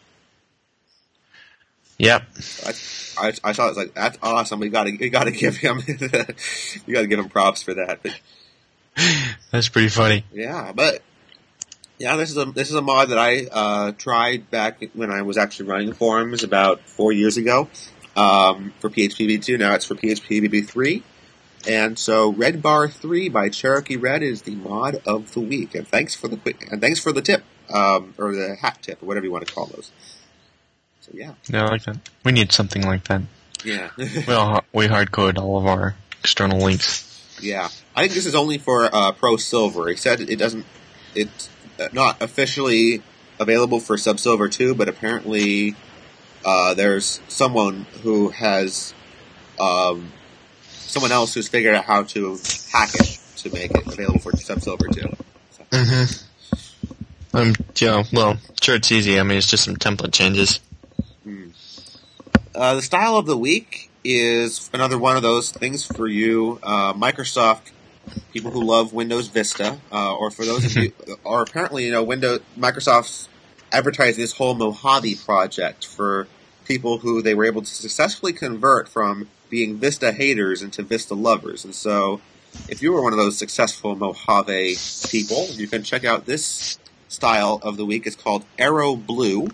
D: Yep.
B: I, I, I saw it, I was like, that's awesome. We gotta, we gotta give him, you gotta give him props for that. But,
D: that's pretty funny.
B: Yeah, but yeah, this is a this is a mod that I uh, tried back when I was actually running forums about four years ago um, for P H P B B two. Now it's for P H P B B three, and so Red Bar three by Cherokee Red is the mod of the week. And thanks for the quick and thanks for the tip um, or the hat tip or whatever you want to call those. So yeah,
D: yeah, I like that. We need something like that.
B: Yeah,
D: we all we hard code all of our external links.
B: Yeah, I think this is only for uh, Pro Silver. He said it doesn't. It's not officially available for Sub Silver two, but apparently uh, there's someone who has um, someone else who's figured out how to hack it to make it available for Sub Silver two. So.
D: Mm-hmm. Um. Yeah. Well, sure, it's easy. I mean, it's just some template changes.
B: Hmm. Uh, the style of the week is another one of those things for you, uh, Microsoft. People who love Windows Vista, uh, or for those of you, or apparently, you know, Windows, Microsoft's advertising this whole Mojave project for people who they were able to successfully convert from being Vista haters into Vista lovers. And so, if you were one of those successful Mojave people, you can check out this style of the week. It's called Arrow Blue,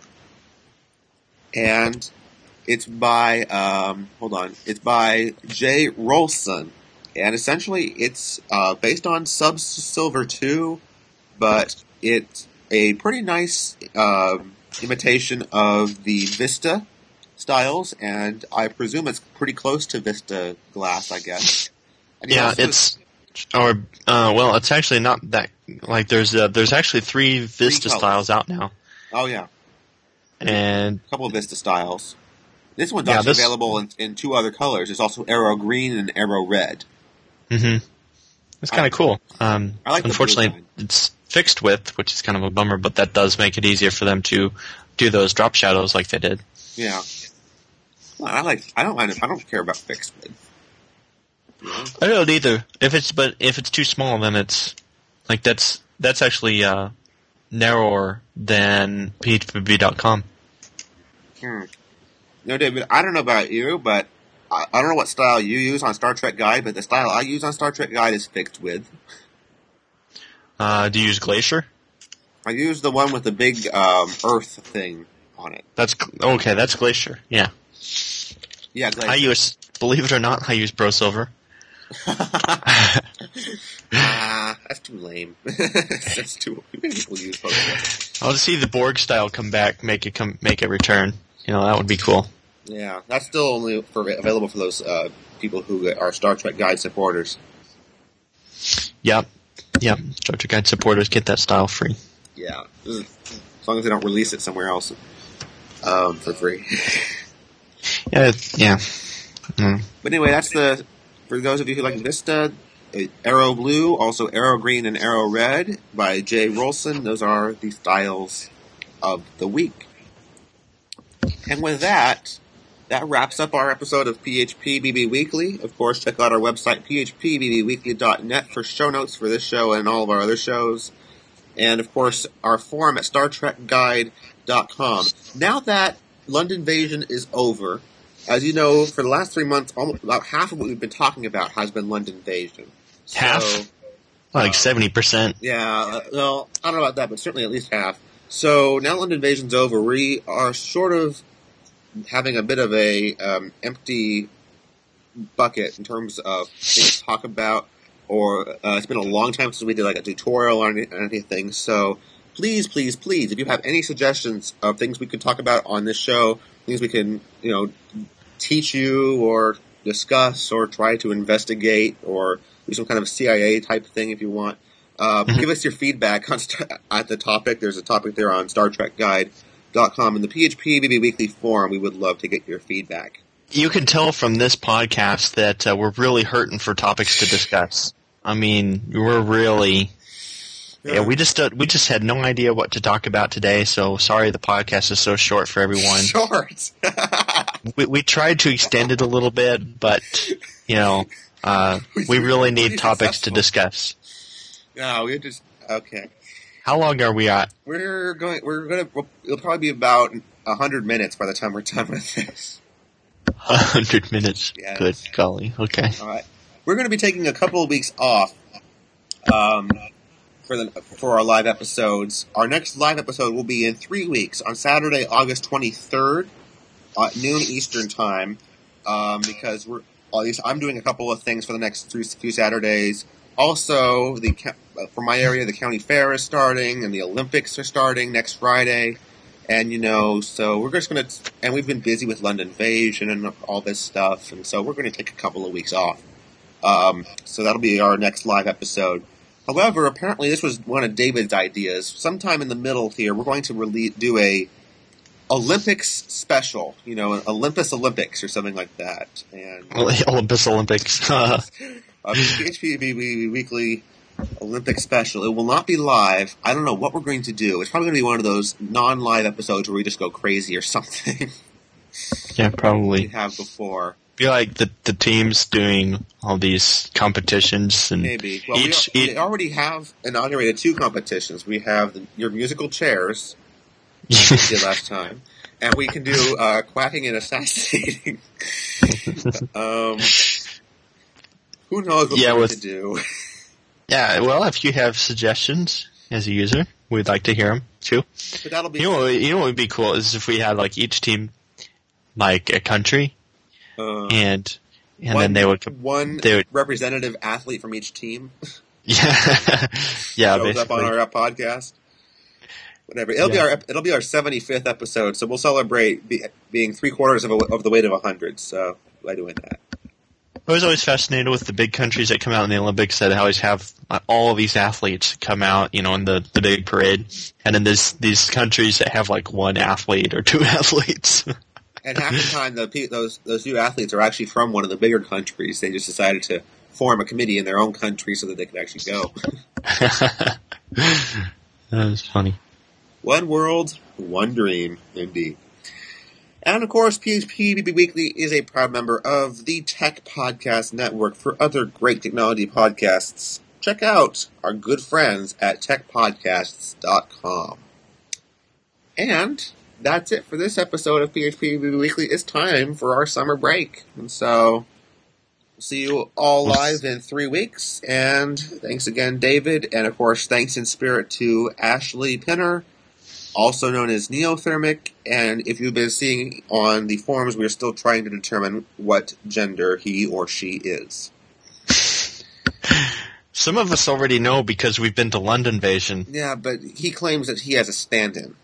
B: and it's by, um, hold on, it's by Jay Rolson. And essentially, it's uh, based on Sub Silver two, but it's a pretty nice uh, imitation of the Vista styles, and I presume it's pretty close to Vista Glass, I guess. And
D: yeah,
B: also,
D: it's or uh, well, it's actually not that. Like, there's uh, there's actually three Vista
B: three
D: styles out now.
B: Oh yeah,
D: and
B: a couple of Vista styles. This one's
D: yeah,
B: actually
D: this,
B: available in, in two other colors. It's also Arrow Green and Arrow Red.
D: Mm-hmm. It's kind of cool. Um,
B: I like
D: unfortunately, it's fixed width, which is kind of a bummer, but that does make it easier for them to do those drop shadows like they did.
B: Yeah. Well, I like. I don't mind if I don't care about fixed width. Yeah.
D: I don't either. If it's but if it's too small, then it's like that's that's actually uh, narrower than P H P B dot com.
B: Hmm. No, David, I don't know about you, but I, I don't know what style you use on Star Trek Guide, but the style I use on Star Trek Guide is fixed with.
D: Uh, do you use Glacier?
B: I use the one with the big um, Earth thing on it.
D: That's okay. That's Glacier. Yeah.
B: Yeah, Glacier.
D: I use, believe it or not, I use ProSilver.
B: Ah, that's too lame. That's too. Maybe people use ProSilver.
D: I'll just see the Borg style come back, make it come, make it return. You know, that would be cool.
B: Yeah, that's still only for, available for those uh, people who are Star Trek Guide supporters.
D: Yep. Yep. Star Trek Guide supporters get that style free.
B: Yeah, as long as they don't release it somewhere else um, for free.
D: Yeah. Yeah. Mm.
B: But anyway, that's the for those of you who like Vista, Arrow Blue, also Arrow Green and Arrow Red by Jay Rolson. Those are the styles of the week. And with that, that wraps up our episode of P H P B B Weekly. Of course, check out our website, P H P B B weekly dot net, for show notes for this show and all of our other shows. And, of course, our forum at Star Trek Guide dot com. Now that Londonvasion is over, as you know, for the last three months, almost about half of what we've been talking about has been Londonvasion. So,
D: Half? Like
B: uh,
D: seventy percent.
B: Yeah, uh, well, I don't know about that, but certainly at least half. So now Londonvasion's over, we are sort of having a bit of a um, empty bucket in terms of things to talk about, or uh, it's been a long time since we did like a tutorial or any, anything, so please, please, please, if you have any suggestions of things we could talk about on this show, things we can, you know, teach you or discuss or try to investigate or do some kind of C I A type thing if you want, uh, give us your feedback on st- at the topic. There's a topic there on Star Trek Guide dot com in the P H P B B Weekly forum. We would love to get your feedback.
D: You can tell from this podcast that uh, we're really hurting for topics to discuss. I mean, we're really, yeah, we just uh, we just had no idea what to talk about today. So sorry, the podcast is so short for everyone.
B: Short.
D: we we tried to extend it a little bit, but you know, uh, we really need topics to discuss.
B: No, we just okay.
D: How long are we at?
B: We're going. We're going to. It'll probably be about a hundred minutes by the time we're done with this.
D: A hundred minutes.
B: Yes.
D: Good golly. Okay.
B: All right. We're going to be taking a couple of weeks off um, for the for our live episodes. Our next live episode will be in three weeks on Saturday, August twenty-third, at noon Eastern time. Um, because we're at least I'm doing a couple of things for the next three, few Saturdays. Also, the for my area, the county fair is starting, and the Olympics are starting next Friday. And, you know, so we're just going to, and we've been busy with Londonvasion and all this stuff, and so we're going to take a couple of weeks off. Um, so that'll be our next live episode. However, apparently this was one of David's ideas. Sometime in the middle here, we're going to rele- do a Olympics special, you know, an Olympus Olympics or something like that. And
D: Olympus Olympics.
B: a P H P B B Weekly Olympic special. It will not be live. I don't know what we're going to do. It's probably going to be one of those non-live episodes where we just go crazy or something.
D: Yeah, probably.
B: We have before.
D: Be like the the teams doing all these competitions and
B: maybe. Well,
D: each,
B: we,
D: each
B: we already have inaugurated two competitions. We have the, your musical chairs, we did last time, and we can do uh, quacking and assassinating. um, who knows what
D: yeah,
B: we're
D: with,
B: going to do?
D: Yeah, well, if you have suggestions as a user, we'd like to hear them too.
B: But that'll be.
D: You know, what, you know what would be cool is if we had like each team, like a country, uh, and and
B: one,
D: then they would
B: one
D: they would,
B: representative athlete from each team.
D: Yeah, yeah.
B: Shows up on our podcast. Whatever. It'll yeah. be our it'll be our seventy-fifth episode, so we'll celebrate be, being three quarters of a, of the weight of a hundred. So by doing that.
D: I was always fascinated with the big countries that come out in the Olympics that always have uh, all of these athletes come out, you know, in the, the big parade. And then there's these countries that have like one athlete or two athletes.
B: And half the time, the, those those new athletes are actually from one of the bigger countries. They just decided to form a committee in their own country so that they could actually go.
D: That was funny.
B: One world, one dream, indeed. And, of course, P H P B B Weekly is a proud member of the Tech Podcast Network. For other great technology podcasts, check out our good friends at tech podcasts dot com. And that's it for this episode of P H P Weekly. It's time for our summer break. And so, we'll see you all live in three weeks. And thanks again, David. And of course, thanks in spirit to Ashley Pinner, also known as Neothermic. And if you've been seeing on the forums, we're still trying to determine what gender he or she is.
D: Some of us already know because we've been to Londonvasion.
B: Yeah, but he claims that he has a stand-in.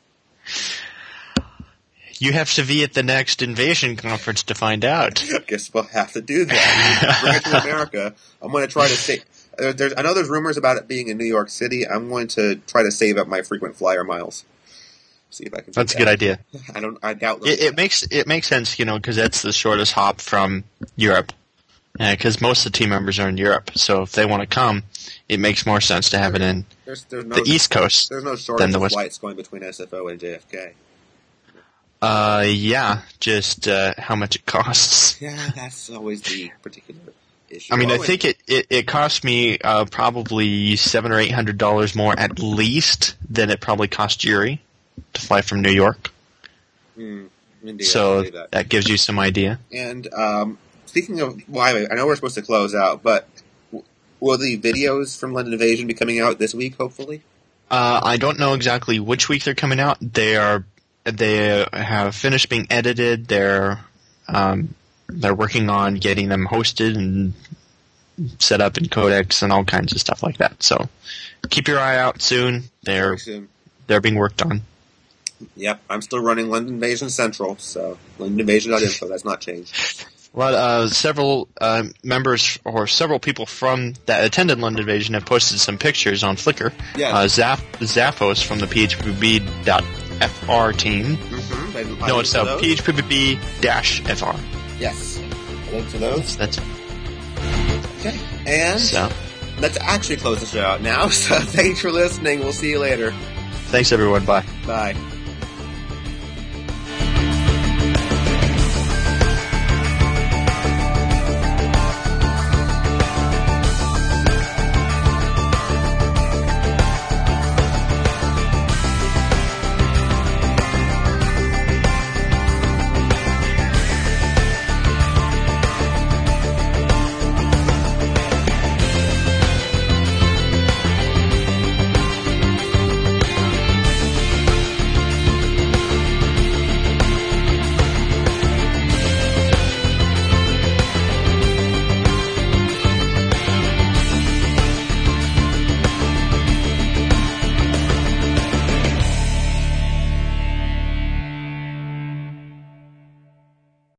D: You have to be at the next Invasion conference to find out.
B: I guess we'll have to do that. Bring it to America. I'm going to try to save. There's, I know there's rumors about it being in New York City. I'm going to try to save up my frequent flyer miles. See if I can.
D: That's
B: that.
D: a good idea.
B: I don't. I doubt.
D: It, it makes it makes sense, you know, because that's the shortest hop from Europe. Because uh, most of the team members are in Europe, so if they want to come, it makes more sense to have it in
B: there's, there's no,
D: the East Coast.
B: There's no shortage
D: the
B: of
D: West.
B: flights going between S F O and J F K.
D: Uh, yeah, just uh, how much it costs.
B: Yeah, that's always the particular issue.
D: I mean,
B: oh,
D: I think it, it, it cost me uh, probably seven or eight hundred dollars more at least than it probably cost Yuri to fly from New York.
B: Mm, indeed,
D: so
B: that.
D: that gives you some idea.
B: And um, speaking of, well, anyway, I know we're supposed to close out, but w- will the videos from London Invasion be coming out this week? Hopefully.
D: Uh, I don't know exactly which week they're coming out. They are. They have finished being edited. They're um, they're working on getting them hosted and set up in codecs and all kinds of stuff like that. So keep your eye out soon. They're
B: soon.
D: they're being worked on.
B: Yep, I'm still running London Invasion Central, so london invasion dot info. That's not changed.
D: Well, uh, several uh, members or several people from that attended London Invasion have posted some pictures on Flickr.
B: Yeah.
D: Uh, Zap- Zaphos from the P H P B dot F R team.
B: Mm-hmm.
D: No, it's uh, P H P B F R.
B: Yes. A link to those.
D: That's
B: okay. And
D: so.
B: Let's actually close the show out now. So thanks for listening. We'll see you later.
D: Thanks, everyone. Bye.
B: Bye.